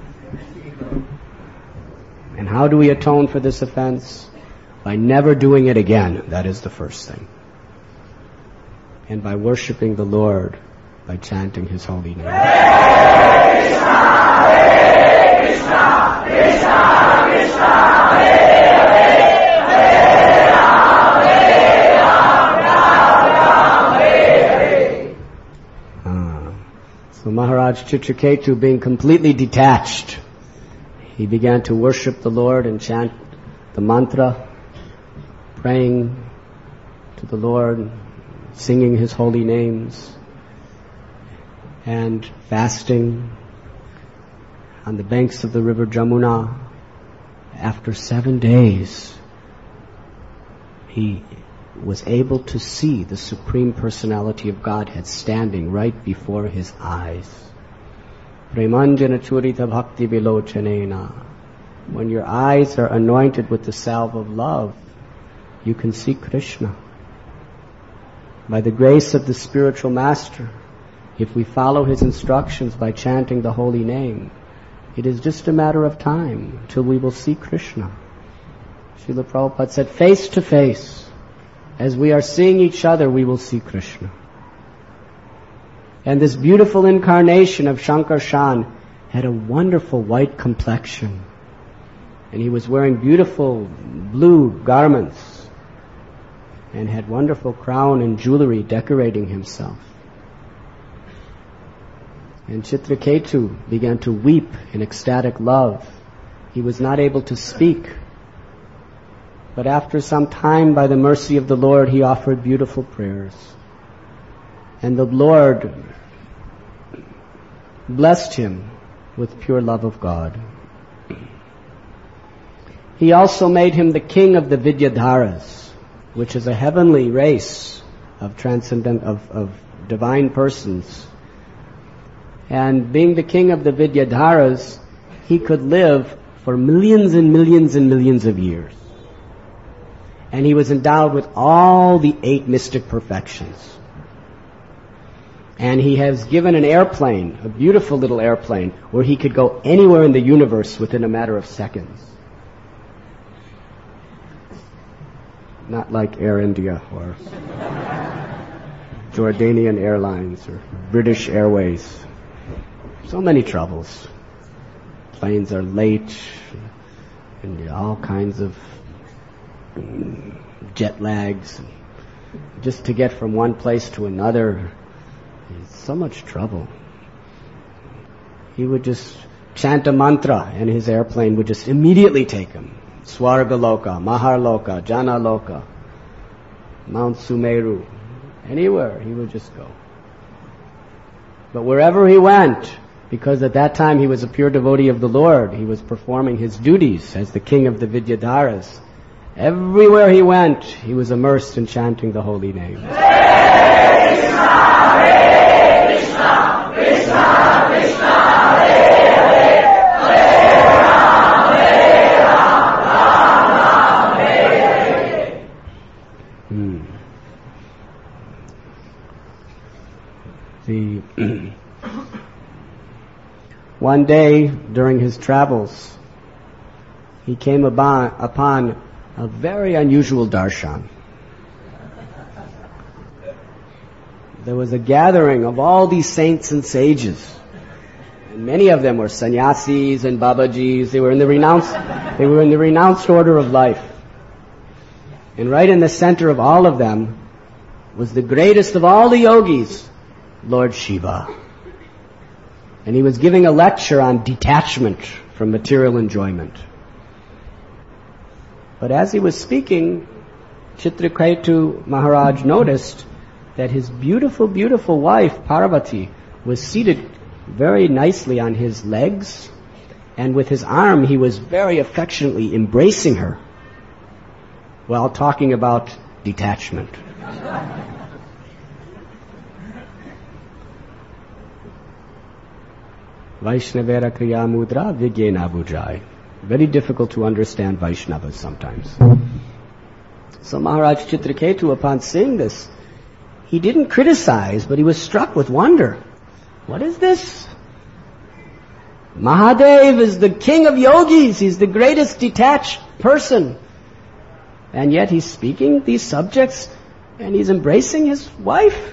And how do we atone for this offense? By never doing it again. That is the first thing. And by worshiping the Lord, by chanting His holy name. Hare Krishna, Hare Krishna, Krishna Krishna, Hare Hare, Hare Ram, Hare Ram, Ram Ram, Hare Hare. So Maharaj Chitraketu, being completely detached, he began to worship the Lord and chant the mantra, praying to the Lord, singing His holy names, and fasting on the banks of the river Jamuna. After 7 days, he was able to see the Supreme Personality of Godhead standing right before his eyes. Premanjana churita bhakti vilochanena. When your eyes are anointed with the salve of love, you can see Krishna. By the grace of the spiritual master, if we follow his instructions by chanting the holy name, it is just a matter of time till we will see Krishna. Srila Prabhupada said, face to face, as we are seeing each other, we will see Krishna. And this beautiful incarnation of Shankar Shan had a wonderful white complexion. And he was wearing beautiful blue garments and had wonderful crown and jewelry decorating himself. And Chitraketu began to weep in ecstatic love. He was not able to speak. But after some time, by the mercy of the Lord, he offered beautiful prayers. And the Lord blessed him with pure love of God. He also made him the king of the Vidyadharas, which is a heavenly race of of divine persons. And being the king of the Vidyadharas, he could live for millions and millions and millions of years. And he was endowed with all the 8 mystic perfections. And he has given an airplane, a beautiful little airplane, where he could go anywhere in the universe within a matter of seconds. Not like Air India or Jordanian Airlines or British Airways. So many troubles. Planes are late and all kinds of jet lags. Just to get from one place to another, so much trouble. He would just chant a mantra and his airplane would just immediately take him. Swargaloka, Maharloka, Janaloka, Mount Sumeru, anywhere he would just go. But wherever he went, because at that time he was a pure devotee of the Lord, he was performing his duties as the king of the Vidyadharas. Everywhere he went, he was immersed in chanting the holy name. Hare Krishna, Hare Krishna, Krishna Krishna, Hare Hare, Hare Ram, Hare Ram, Ram Ram, Hare Hare. One day during his travels, he came upon a very unusual darshan. there was a gathering of all these saints and sages. And many of them were sannyasis and babajis. They were in the renounced order of life. And right in the center of all of them was the greatest of all the yogis, Lord Shiva. And he was giving a lecture on detachment from material enjoyment. But as he was speaking, Chitraketu Maharaj noticed that his beautiful, beautiful wife, Parvati, was seated very nicely on his legs, and with his arm he was very affectionately embracing her while talking about detachment. Vaishnavera kriya mudra vigyena bujai. Very difficult to understand Vaishnavas sometimes. So Maharaj Chitraketu, upon seeing this, he didn't criticize, but he was struck with wonder. What is this? Mahadev is the king of yogis. He's the greatest detached person. And yet he's speaking these subjects and he's embracing his wife.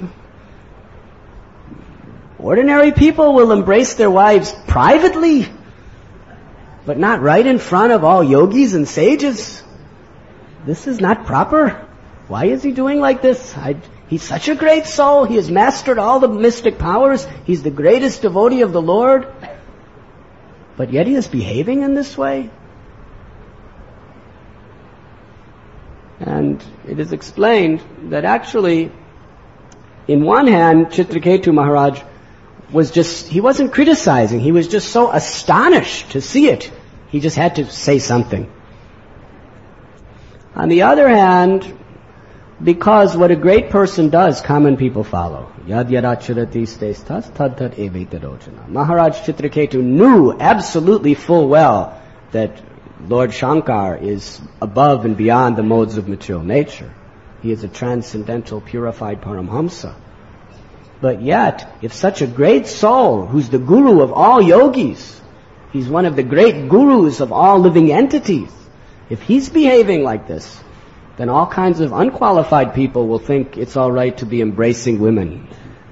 Ordinary people will embrace their wives privately, but not right in front of all yogis and sages. This is not proper. Why is he doing like this? He's such a great soul. He has mastered all the mystic powers. He's the greatest devotee of the Lord. But yet he is behaving in this way. And it is explained that actually, in one hand, Chitraketu Maharaj he wasn't criticizing. He was just so astonished to see it. He just had to say something. On the other hand, because what a great person does, common people follow. Yad yadacharati stestas tad tad evaitadojana. Maharaj Chitraketu knew absolutely full well that Lord Shankar is above and beyond the modes of material nature. He is a transcendental, purified Paramhamsa. But yet, if such a great soul, who's the guru of all yogis, he's one of the great gurus of all living entities, if he's behaving like this, then all kinds of unqualified people will think it's all right to be embracing women.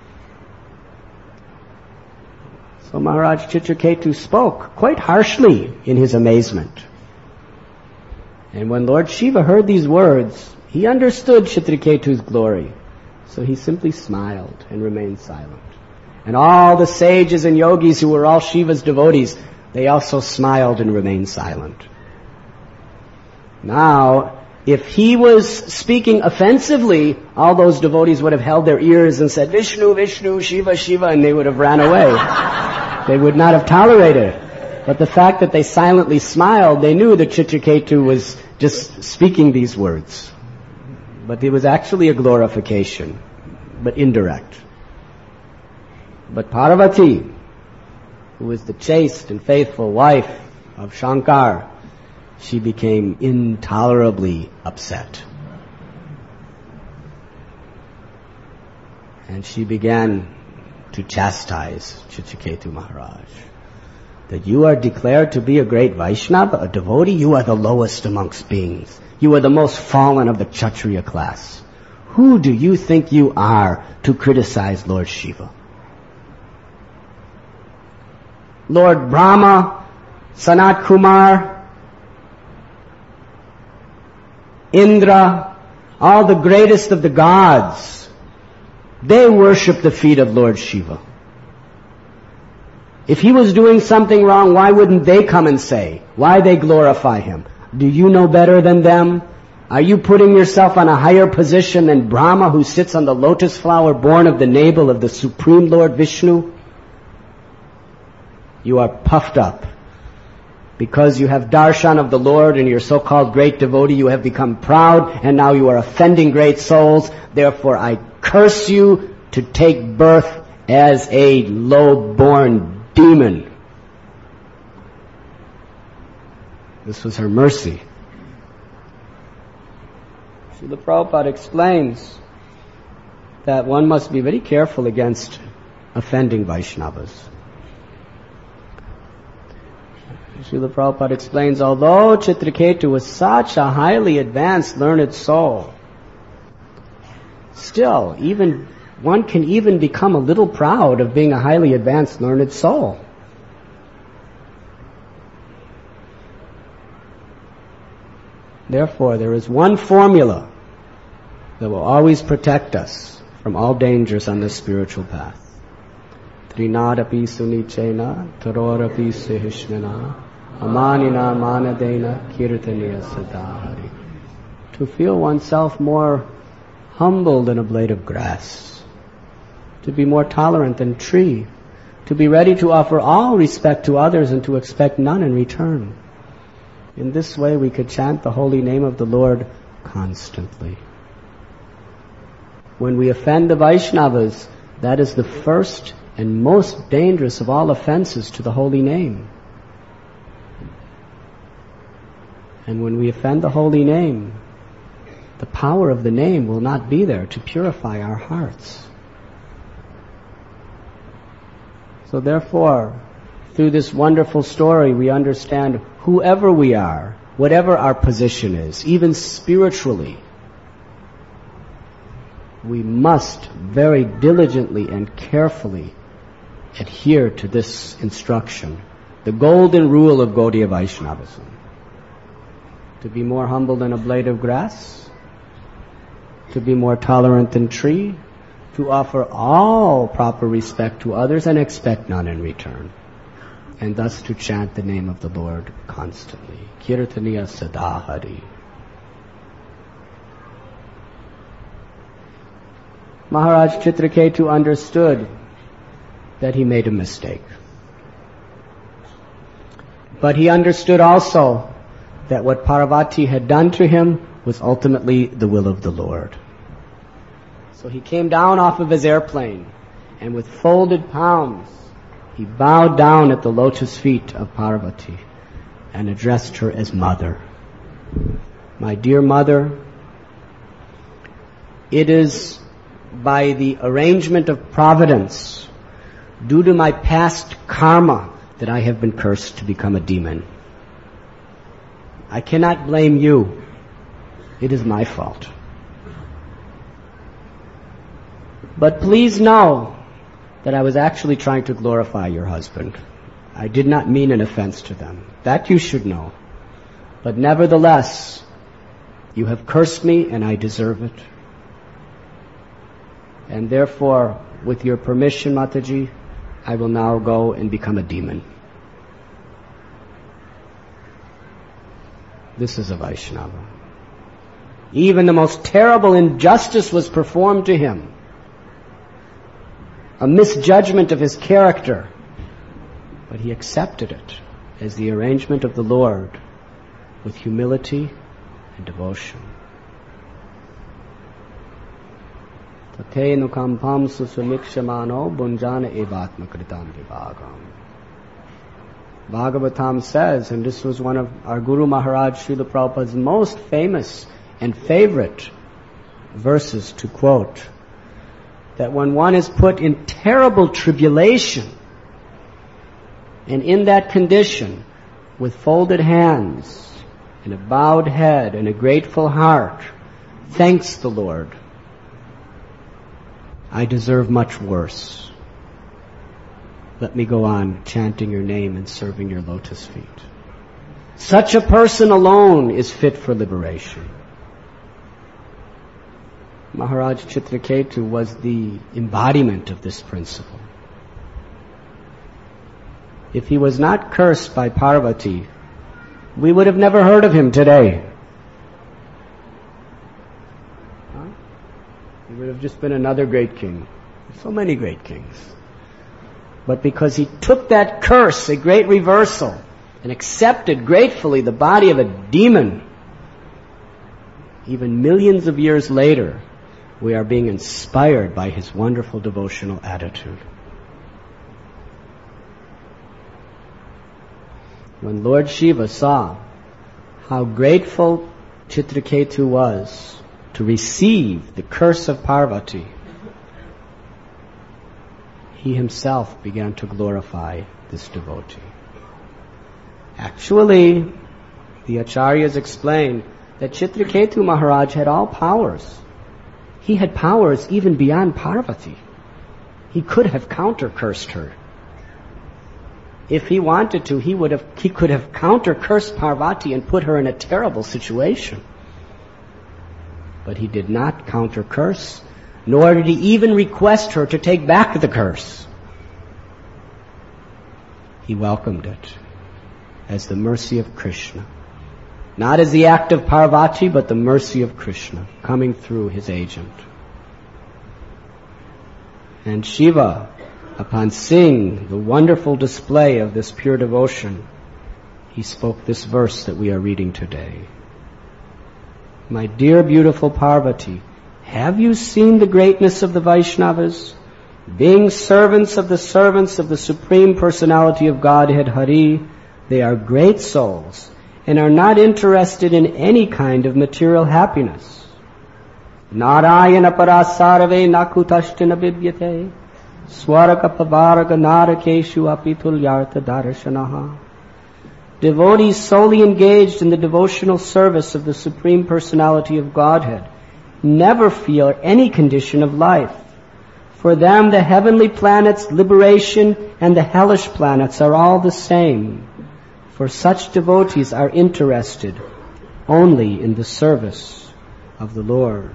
So Maharaj Chitraketu spoke quite harshly in his amazement. And when Lord Shiva heard these words, he understood Chitraketu's glory. So he simply smiled and remained silent. And all the sages and yogis who were all Shiva's devotees, they also smiled and remained silent. Now, if he was speaking offensively, all those devotees would have held their ears and said, Vishnu, Vishnu, Shiva, Shiva, and they would have ran away. They would not have tolerated it. But the fact that they silently smiled, they knew that Chitraketu was just speaking these words. But it was actually a glorification, but indirect. But Parvati, who was the chaste and faithful wife of Shankar, she became intolerably upset. And she began to chastise Chitraketu Maharaj. That you are declared to be a great Vaishnava, a devotee, you are the lowest amongst beings. You are the most fallen of the Kshatriya class. Who do you think you are to criticize Lord Shiva? Lord Brahma, Sanat Kumar, Indra, all the greatest of the gods, they worship the feet of Lord Shiva. If he was doing something wrong, why wouldn't they come and say? Why they glorify him? Do you know better than them? Are you putting yourself on a higher position than Brahma, who sits on the lotus flower born of the navel of the Supreme Lord Vishnu? You are puffed up. Because you have darshan of the Lord and your so-called great devotee, you have become proud and now you are offending great souls. Therefore I curse you to take birth as a low-born demon. This was her mercy. Srila Prabhupada explains that one must be very careful against offending Vaishnavas. Srila Prabhupada explains, although Chitraketu was such a highly advanced, learned soul, still, even one can even become a little proud of being a highly advanced, learned soul. Therefore, there is one formula that will always protect us from all dangers on this spiritual path. Trinadapi sunichena, tarorapi sihishmana, amanina manadena kirtaniya sadahari. To feel oneself more humble than a blade of grass, to be more tolerant than tree, to be ready to offer all respect to others and to expect none in return. In this way we could chant the holy name of the Lord constantly. When we offend the Vaishnavas, that is the first and most dangerous of all offenses to the holy name. And when we offend the holy name, the power of the name will not be there to purify our hearts. So therefore, through this wonderful story, we understand whoever we are, whatever our position is, even spiritually, we must very diligently and carefully adhere to this instruction, the golden rule of Gaudiya Vaishnavism. To be more humble than a blade of grass, to be more tolerant than tree, to offer all proper respect to others and expect none in return, and thus to chant the name of the Lord constantly. Kirtaniya Sadahari. Maharaj Chitraketu understood that he made a mistake. But he understood also that what Parvati had done to him was ultimately the will of the Lord. So he came down off of his airplane, and with folded palms, he bowed down at the lotus feet of Parvati and addressed her as mother. My dear mother, it is by the arrangement of providence, due to my past karma, that I have been cursed to become a demon. I cannot blame you. It is my fault. But please know that I was actually trying to glorify your husband. I did not mean an offense to them. That you should know. But nevertheless, you have cursed me and I deserve it. And therefore, with your permission, Mataji, I will now go and become a demon. This is a Vaishnava. Even the most terrible injustice was performed to him. A misjudgment of his character. But he accepted it as the arrangement of the Lord with humility and devotion. Tatenu kampam susunikshamano bunjana evatma kritam vibhagam. Bhagavatam says, and this was one of our Guru Maharaj Srila Prabhupada's most famous and favorite verses to quote, that when one is put in terrible tribulation, and in that condition, with folded hands and a bowed head and a grateful heart, thanks the Lord. I deserve much worse. Let me go on chanting your name and serving your lotus feet. Such a person alone is fit for liberation. Maharaj Chitraketu was the embodiment of this principle. If he was not cursed by Parvati, we would have never heard of him today. He would have just been another great king. So many great kings. But because he took that curse, a great reversal, and accepted gratefully the body of a demon, even millions of years later, we are being inspired by his wonderful devotional attitude. When Lord Shiva saw how grateful Chitraketu was to receive the curse of Parvati, he himself began to glorify this devotee. Actually, the Acharyas explain that Chitraketu Maharaj had all powers. He had powers even beyond Parvati. He could have counter-cursed her. If he wanted to, he could have counter-cursed Parvati and put her in a terrible situation. But he did not counter-curse, nor did he even request her to take back the curse. He welcomed it as the mercy of Krishna. Not as the act of Parvati, but the mercy of Krishna coming through his agent. And Shiva, upon seeing the wonderful display of this pure devotion, he spoke this verse that we are reading today. My dear beautiful Parvati, have you seen the greatness of the Vaishnavas? Being servants of the Supreme Personality of Godhead, Hari, they are great souls and are not interested in any kind of material happiness. Narayana parasarave nakutashtina bidyate swaraka pavaraga narakeshu apitulyartha darashanaha. Devotees solely engaged in the devotional service of the Supreme Personality of Godhead never feel any condition of life. For them, the heavenly planets, liberation, and the hellish planets are all the same. For such devotees are interested only in the service of the Lord.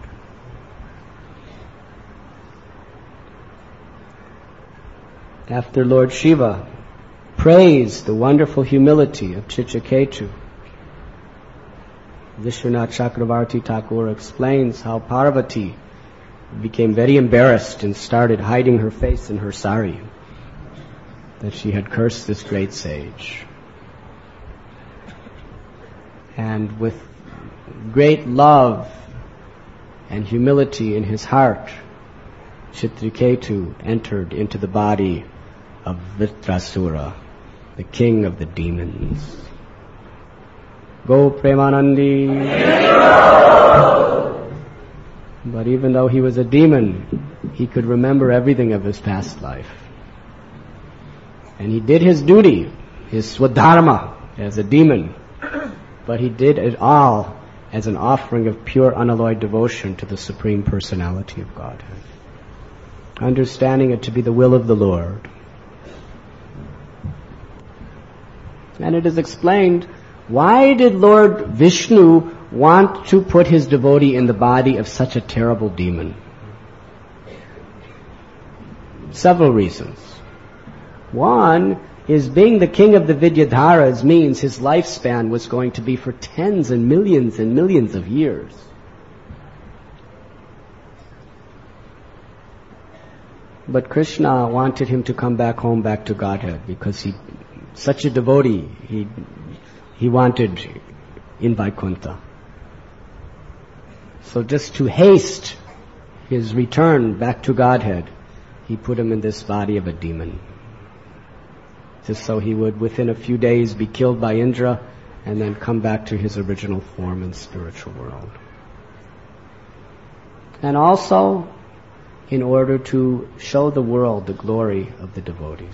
After Lord Shiva praised the wonderful humility of Chitraketu, Vishwanath Chakravarti Thakur explains how Parvati became very embarrassed and started hiding her face in her sari, that she had cursed this great sage. And with great love and humility in his heart, Chitraketu entered into the body of Vritrasura, the king of the demons. Go Premanandi! But even though he was a demon, he could remember everything of his past life. And he did his duty, his swadharma, as a demon. But he did it all as an offering of pure unalloyed devotion to the Supreme Personality of Godhead, understanding it to be the will of the Lord. And it is explained, why did Lord Vishnu want to put his devotee in the body of such a terrible demon? Several reasons. One is, being the king of the Vidyadharas means his lifespan was going to be for tens and millions of years. But Krishna wanted him to come back home, back to Godhead, because such a devotee, he wanted in Vaikuntha. So just to haste his return back to Godhead, he put him in this body of a demon, just so he would within a few days be killed by Indra and then come back to his original form in the spiritual world. And also in order to show the world the glory of the devotees.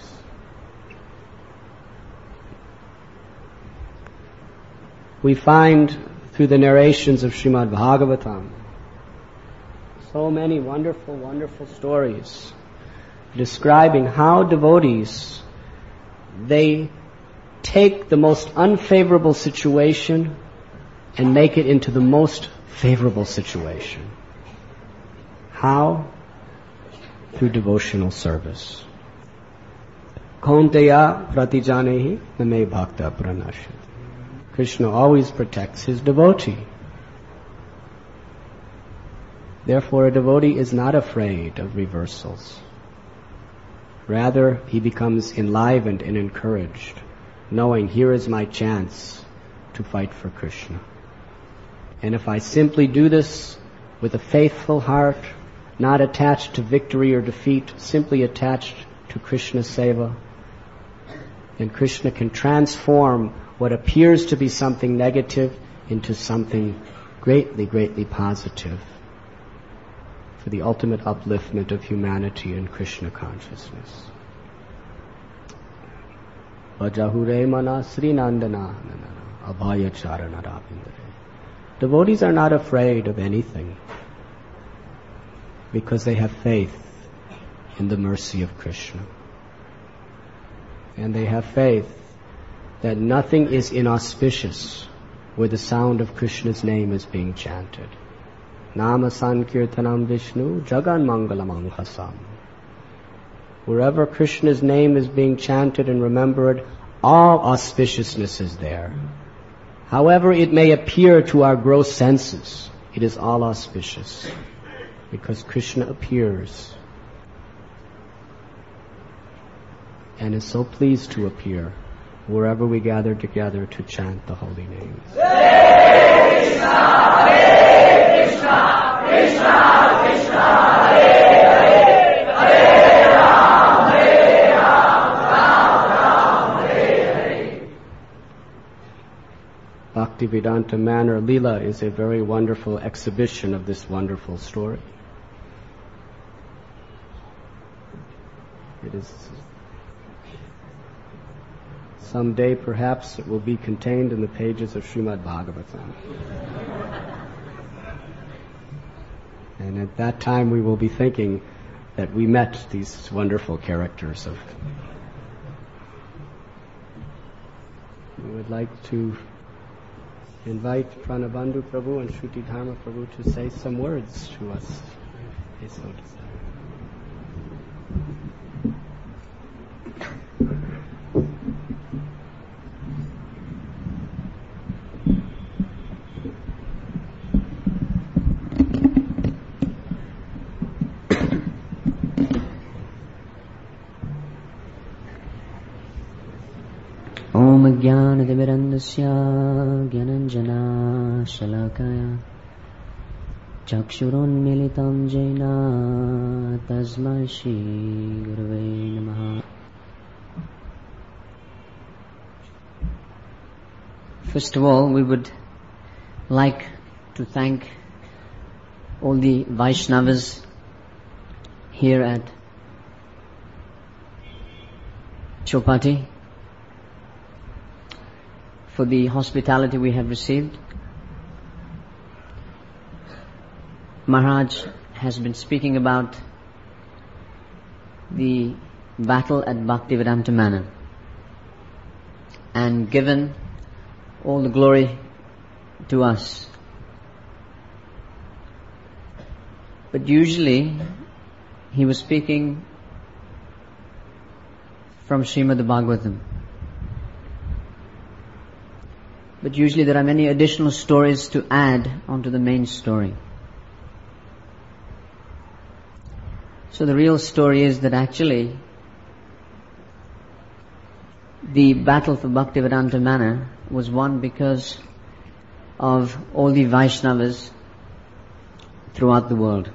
We find through the narrations of Srimad Bhagavatam so many wonderful, wonderful stories describing how devotees, they take the most unfavorable situation and make it into the most favorable situation. How? Through devotional service. Kaunteya pratijanehi name bhakta pranashati. Krishna always protects his devotee. Therefore, a devotee is not afraid of reversals. Rather, he becomes enlivened and encouraged, knowing here is my chance to fight for Krishna. And if I simply do this with a faithful heart, not attached to victory or defeat, simply attached to Krishna Seva, then Krishna can transform what appears to be something negative into something greatly, greatly positive for the ultimate upliftment of humanity and Krishna consciousness. Vajahure mana Sri Nandana Abhaya Charana Ravindre. Devotees are not afraid of anything. because they have faith in the mercy of Krishna. And they have faith that nothing is inauspicious where the sound of Krishna's name is being chanted. Nama Sankirtanam Vishnu Jagan Mangalam Anghasam. Wherever Krishna's name is being chanted and remembered, all auspiciousness is there. However it may appear to our gross senses, it is all auspicious because Krishna appears and is so pleased to appear wherever we gather together to chant the holy names. Hare Krishna, Hare Krishna, Krishna Krishna, Hare Hare, Hare Ram, Ram Ram, Hare Hare. Bhaktivedanta Manor Leela is a very wonderful exhibition of this wonderful story. It is someday perhaps it will be contained in the pages of Srimad Bhagavatam. And at that time we will be thinking that we met these wonderful characters of. We would like to invite Pranabandhu Prabhu and Shruti Dharma Prabhu to say some words to us. If they so desire. ज्ञानतिमिरन्दस्य ज्ञानञ्जना शलाकया चक्षुरुन्मीलितं येन तस्मै श्रीगुरवे नमः. First of all, we would like to thank all the Vaishnavas here at Chopati for the hospitality we have received. Maharaj has been speaking about the battle at Bhaktivedanta Manor and given all the glory to us. But usually he was speaking from Srimad Bhagavatam. But usually there are many additional stories to add onto the main story. So the real story is that actually the battle for Bhaktivedanta Manor was won because of all the Vaishnavas throughout the world.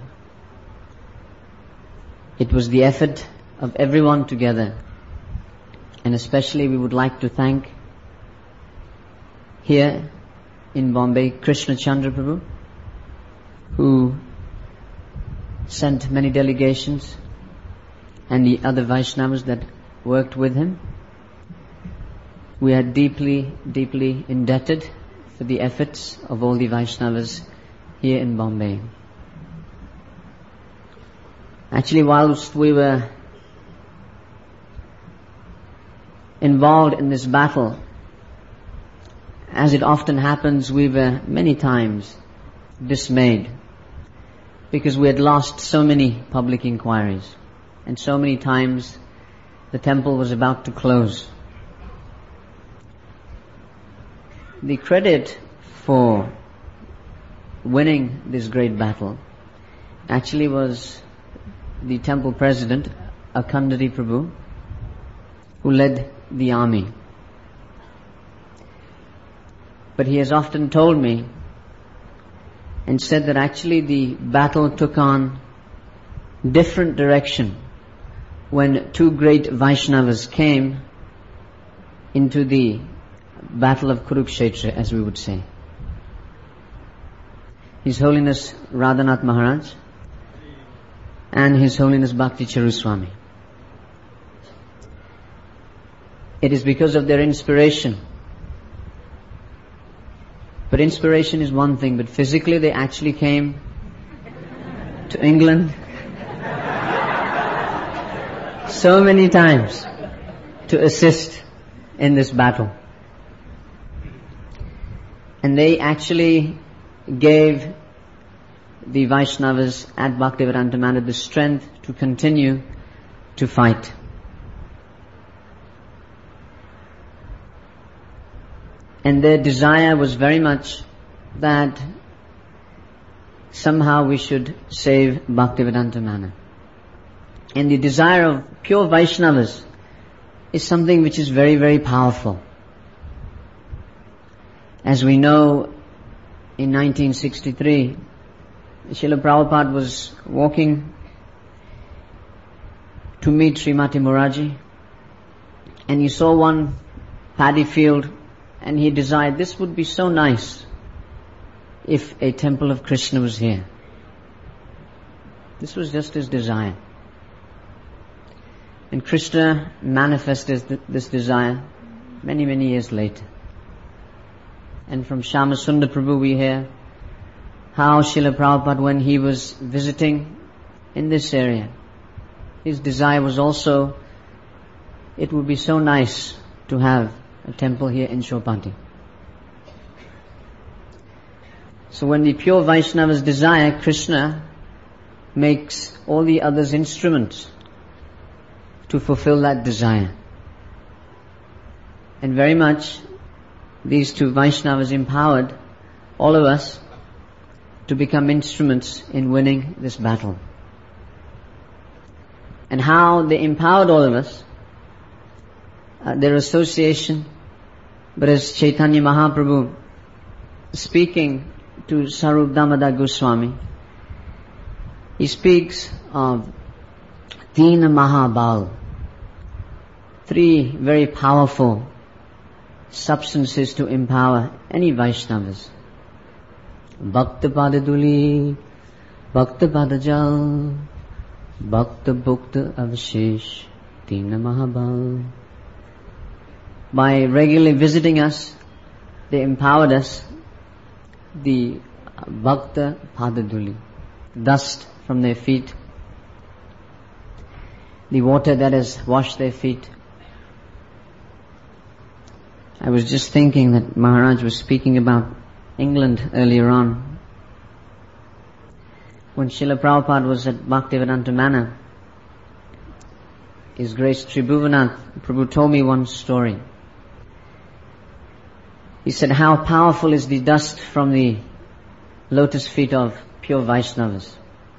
It was the effort of everyone together, and especially we would like to thank here in Bombay Krishna Chandra Prabhu, who sent many delegations, and the other Vaishnavas that worked with him. We are deeply, deeply indebted for the efforts of all the Vaishnavas here in Bombay. Actually, whilst we were involved in this battle, as it often happens, we were many times dismayed because we had lost so many public inquiries, and so many times the temple was about to close. The credit for winning this great battle actually was the temple president, Akhandari Prabhu, who led the army. But he has often told me and said that actually the battle took on different direction when two great Vaishnavas came into the battle of Kurukshetra, as we would say. His Holiness Radhanath Maharaj and His Holiness Bhakti Charuswami. It is because of their inspiration. But inspiration is one thing, but physically they actually came to England so many times to assist in this battle. And they actually gave the Vaishnavas at Bhaktivedanta Manor the strength to continue to fight. And their desire was very much that somehow we should save Bhaktivedanta Manor. And the desire of pure Vaishnavas is something which is very, very powerful. As we know, in 1963, Srila Prabhupada was walking to meet Srimati Muraji, and he saw one paddy field, and he desired, this would be so nice if a temple of Krishna was here. This was just his desire. And Krishna manifested this desire many, many years later. And from Shama Sundar Prabhu we hear how Srila Prabhupada, when he was visiting in this area, his desire was also, it would be so nice to have a temple here in Shopati. So when the pure Vaishnavas desire, Krishna makes all the others instruments to fulfill that desire. And very much these two Vaishnavas empowered all of us to become instruments in winning this battle. And how they empowered all of us, their association, but as Chaitanya Mahaprabhu speaking to Sarup Damodar Goswami, he speaks of Teen Mahabal, three very powerful substances to empower any Vaishnavas. Bhakta Padaduli, Bhakta Padajal, Bhakta Bhukta Avashesh, Teen Mahabal. By regularly visiting us, they empowered us, the Bhakta Padaduli, dust from their feet, the water that has washed their feet. I was just thinking that Maharaj was speaking about England earlier on. When Srila Prabhupada was at Bhaktivedanta Manor, His Grace Tribhuvanath Prabhu told me one story. He said how powerful is the dust from the lotus feet of pure Vaishnavas.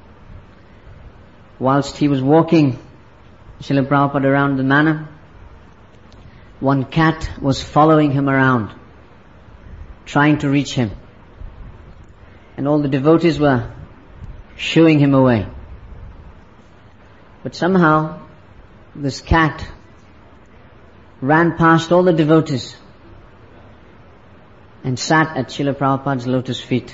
Whilst he was walking Srila Prabhupada around the manor, one cat was following him around, trying to reach him. And all the devotees were shooing him away. But somehow, this cat ran past all the devotees and sat at Srila Prabhupada's lotus feet.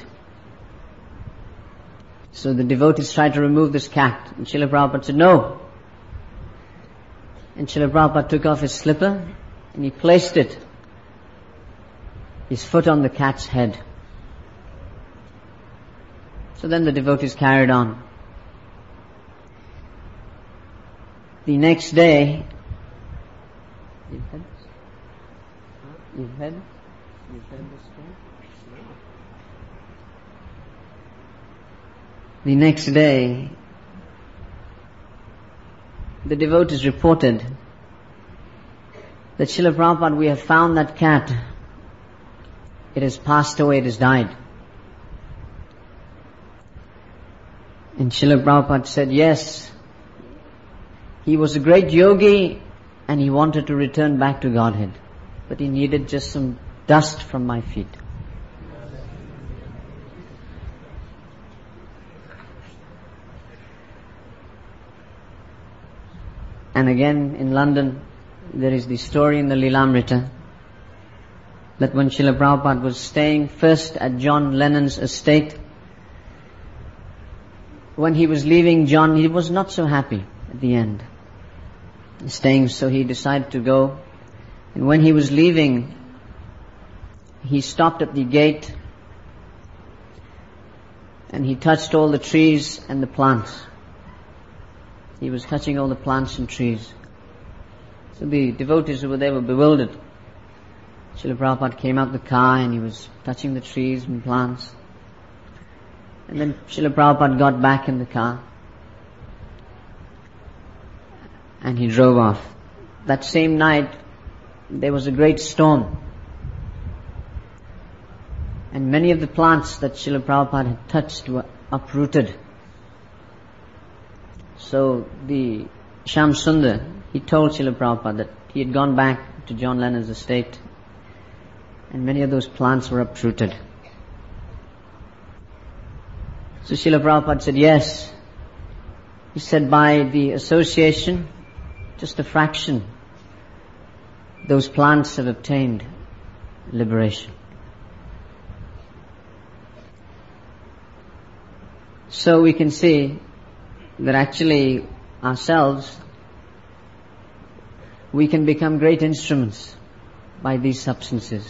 So the devotees tried to remove this cat, and Srila Prabhupada said, no. And Srila Prabhupada took off his slipper, and he placed his foot on the cat's head. So then the devotees carried on. The next day, you've heard this story? The next day, the devotees reported that Srila Prabhupada, we have found that cat. It has passed away, it has died. And Srila Prabhupada said, yes, he was a great yogi and he wanted to return back to Godhead. But he needed just some dust from my feet. And again in London, there is the story in the Lilamrita that when Srila Prabhupada was staying first at John Lennon's estate, when he was leaving John, he was not so happy at the end. Staying, so he decided to go. And when he was leaving, he stopped at the gate and he touched all the trees and the plants. He was touching all the plants and trees. So the devotees who were there were bewildered. Srila Prabhupada came out the car and he was touching the trees and plants. And then Srila Prabhupada got back in the car and he drove off. That same night there was a great storm. And many of the plants that Srila Prabhupada had touched were uprooted. So the Shyam Sundar, he told Srila Prabhupada that he had gone back to John Lennon's estate and many of those plants were uprooted. So Srila Prabhupada said, yes. He said, by the association, just a fraction, those plants have obtained liberation. So we can see that actually ourselves, we can become great instruments by these substances.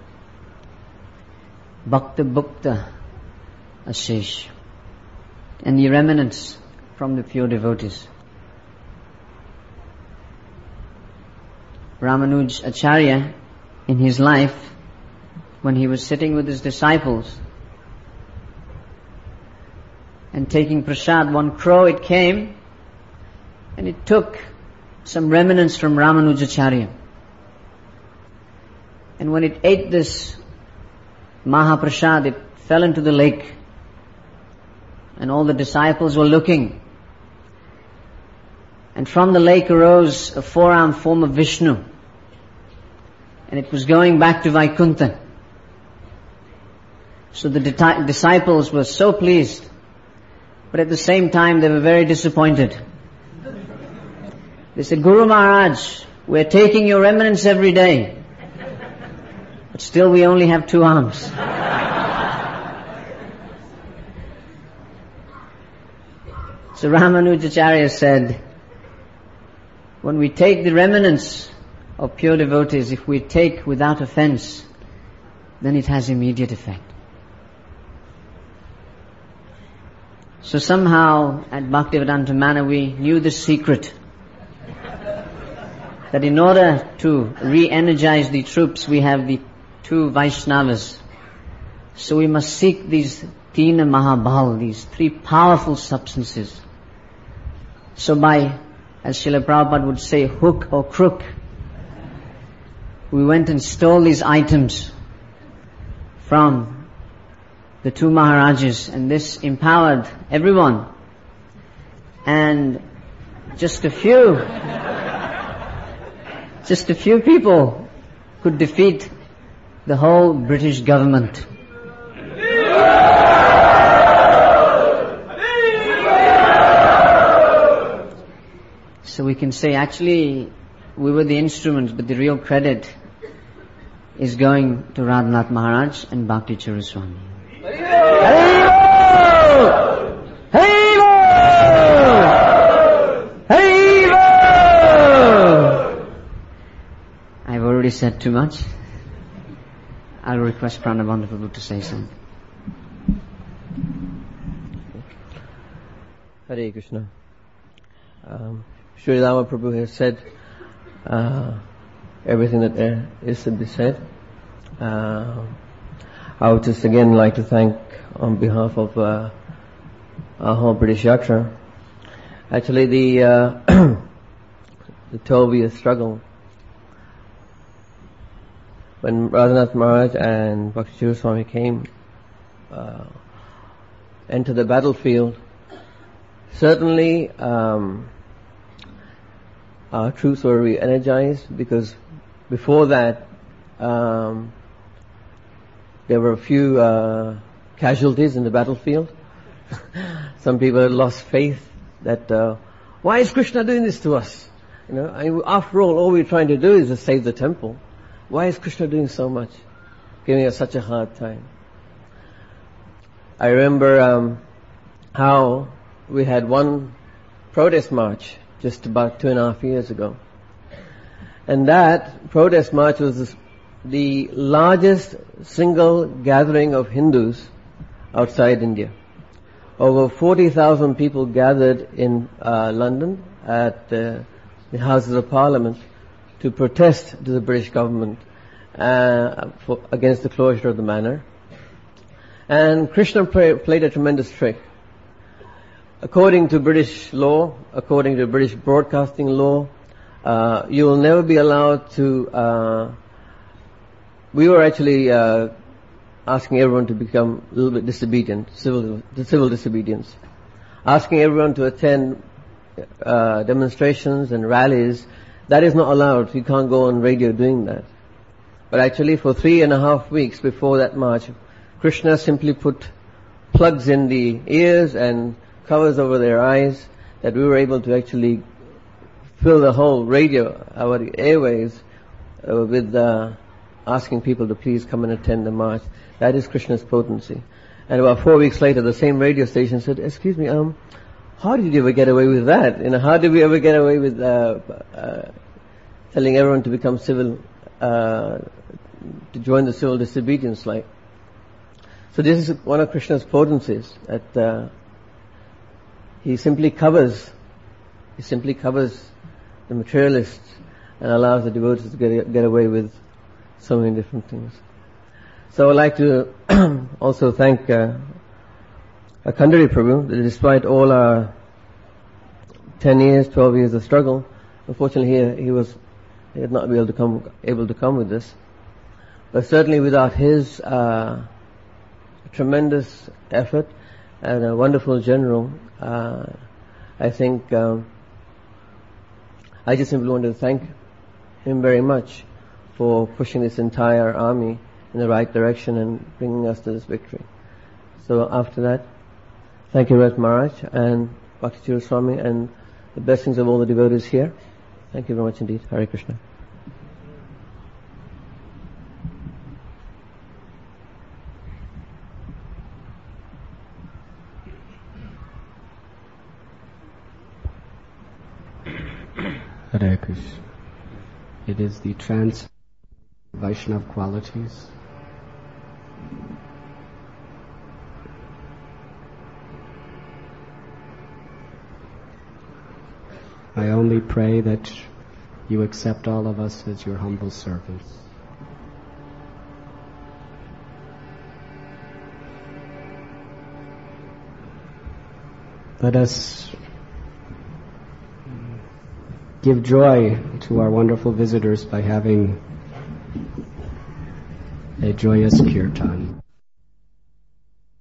Bhakta Bhukta Ashesh. And the remnants from the pure devotees. Ramanuj Acharya, in his life, when he was sitting with his disciples and taking prasad, one crow it came and it took some remnants from Ramanuj Acharya. And when it ate this Mahaprasad, it fell into the lake. And all the disciples were looking. And from the lake arose a four-armed form of Vishnu. And it was going back to Vaikuntha. So the disciples were so pleased. But at the same time they were very disappointed. They said, Guru Maharaj, we're taking your remnants every day. But still we only have 2 arms. So Ramanujacharya said, when we take the remnants of pure devotees, if we take without offense, then it has immediate effect. So somehow at Bhaktivedanta Manor we knew the secret that in order to re-energize the troops we have the 2 Vaishnavas. So we must seek these Tina Mahabal, these 3 powerful substances. So by, as Srila Prabhupada would say, hook or crook, we went and stole these items from the 2 Maharajas, and this empowered everyone. And just a few people could defeat the whole British government. So we can say actually we were the instruments, but the real credit is going to Radhanath Maharaj and Bhakti Chiruswami. Haribo! Haribo! Haribo! I've already said too much. I'll request Pranabandha Prabhu to say something. Hare Krishna. Sri Rama Prabhu has said everything that there is to be said. I would just again like to thank on behalf of our whole British Yatra. Actually the 12-year struggle, when Radhanath Maharaj and Bhakti Chiruswami came into the battlefield, certainly our troops were re-energized, because before that there were a few casualties in the battlefield. Some people had lost faith that why is Krishna doing this to us? After all we're trying to do is to save the temple. Why is Krishna doing so much, giving us such a hard time? I remember how we had one protest march just about 2.5 years ago. And that protest march was the largest single gathering of Hindus outside India. over 40,000 people gathered in London at the Houses of Parliament to protest to the British government against the closure of the manor. And Krishna played a tremendous trick. According to British law, according to British broadcasting law, you will never be allowed to... we were actually asking everyone to become a little bit disobedient, civil disobedience. Asking everyone to attend demonstrations and rallies. That is not allowed. You can't go on radio doing that. But actually for 3.5 weeks before that march, Krishna simply put plugs in the ears and covers over their eyes, that we were able to actually fill the whole radio, our airways, with asking people to please come and attend the march. That is Krishna's potency. And about 4 weeks later, the same radio station said, "Excuse me, how did you ever get away with that? How did we ever get away with telling everyone to become civil, to join the civil disobedience like?" So this is one of Krishna's potencies, that he simply covers the materialists and allows the devotees to get away with so many different things. So I'd like to also thank Khandari Prabhu, that despite all our 10 years, 12 years of struggle, unfortunately he had not been able to come with this. But certainly without his tremendous effort and a wonderful general, I think I just simply want to thank him very much for pushing this entire army in the right direction and bringing us to this victory. So after that, thank you, Rat Maharaj and Bhakti Chira Swami, and the blessings of all the devotees here. Thank you very much indeed. Hare Krishna. Hare Krishna. It is the trans Vaishnava qualities. I only pray that you accept all of us as your humble servants. Let us give joy to our wonderful visitors by having a joyous kirtan.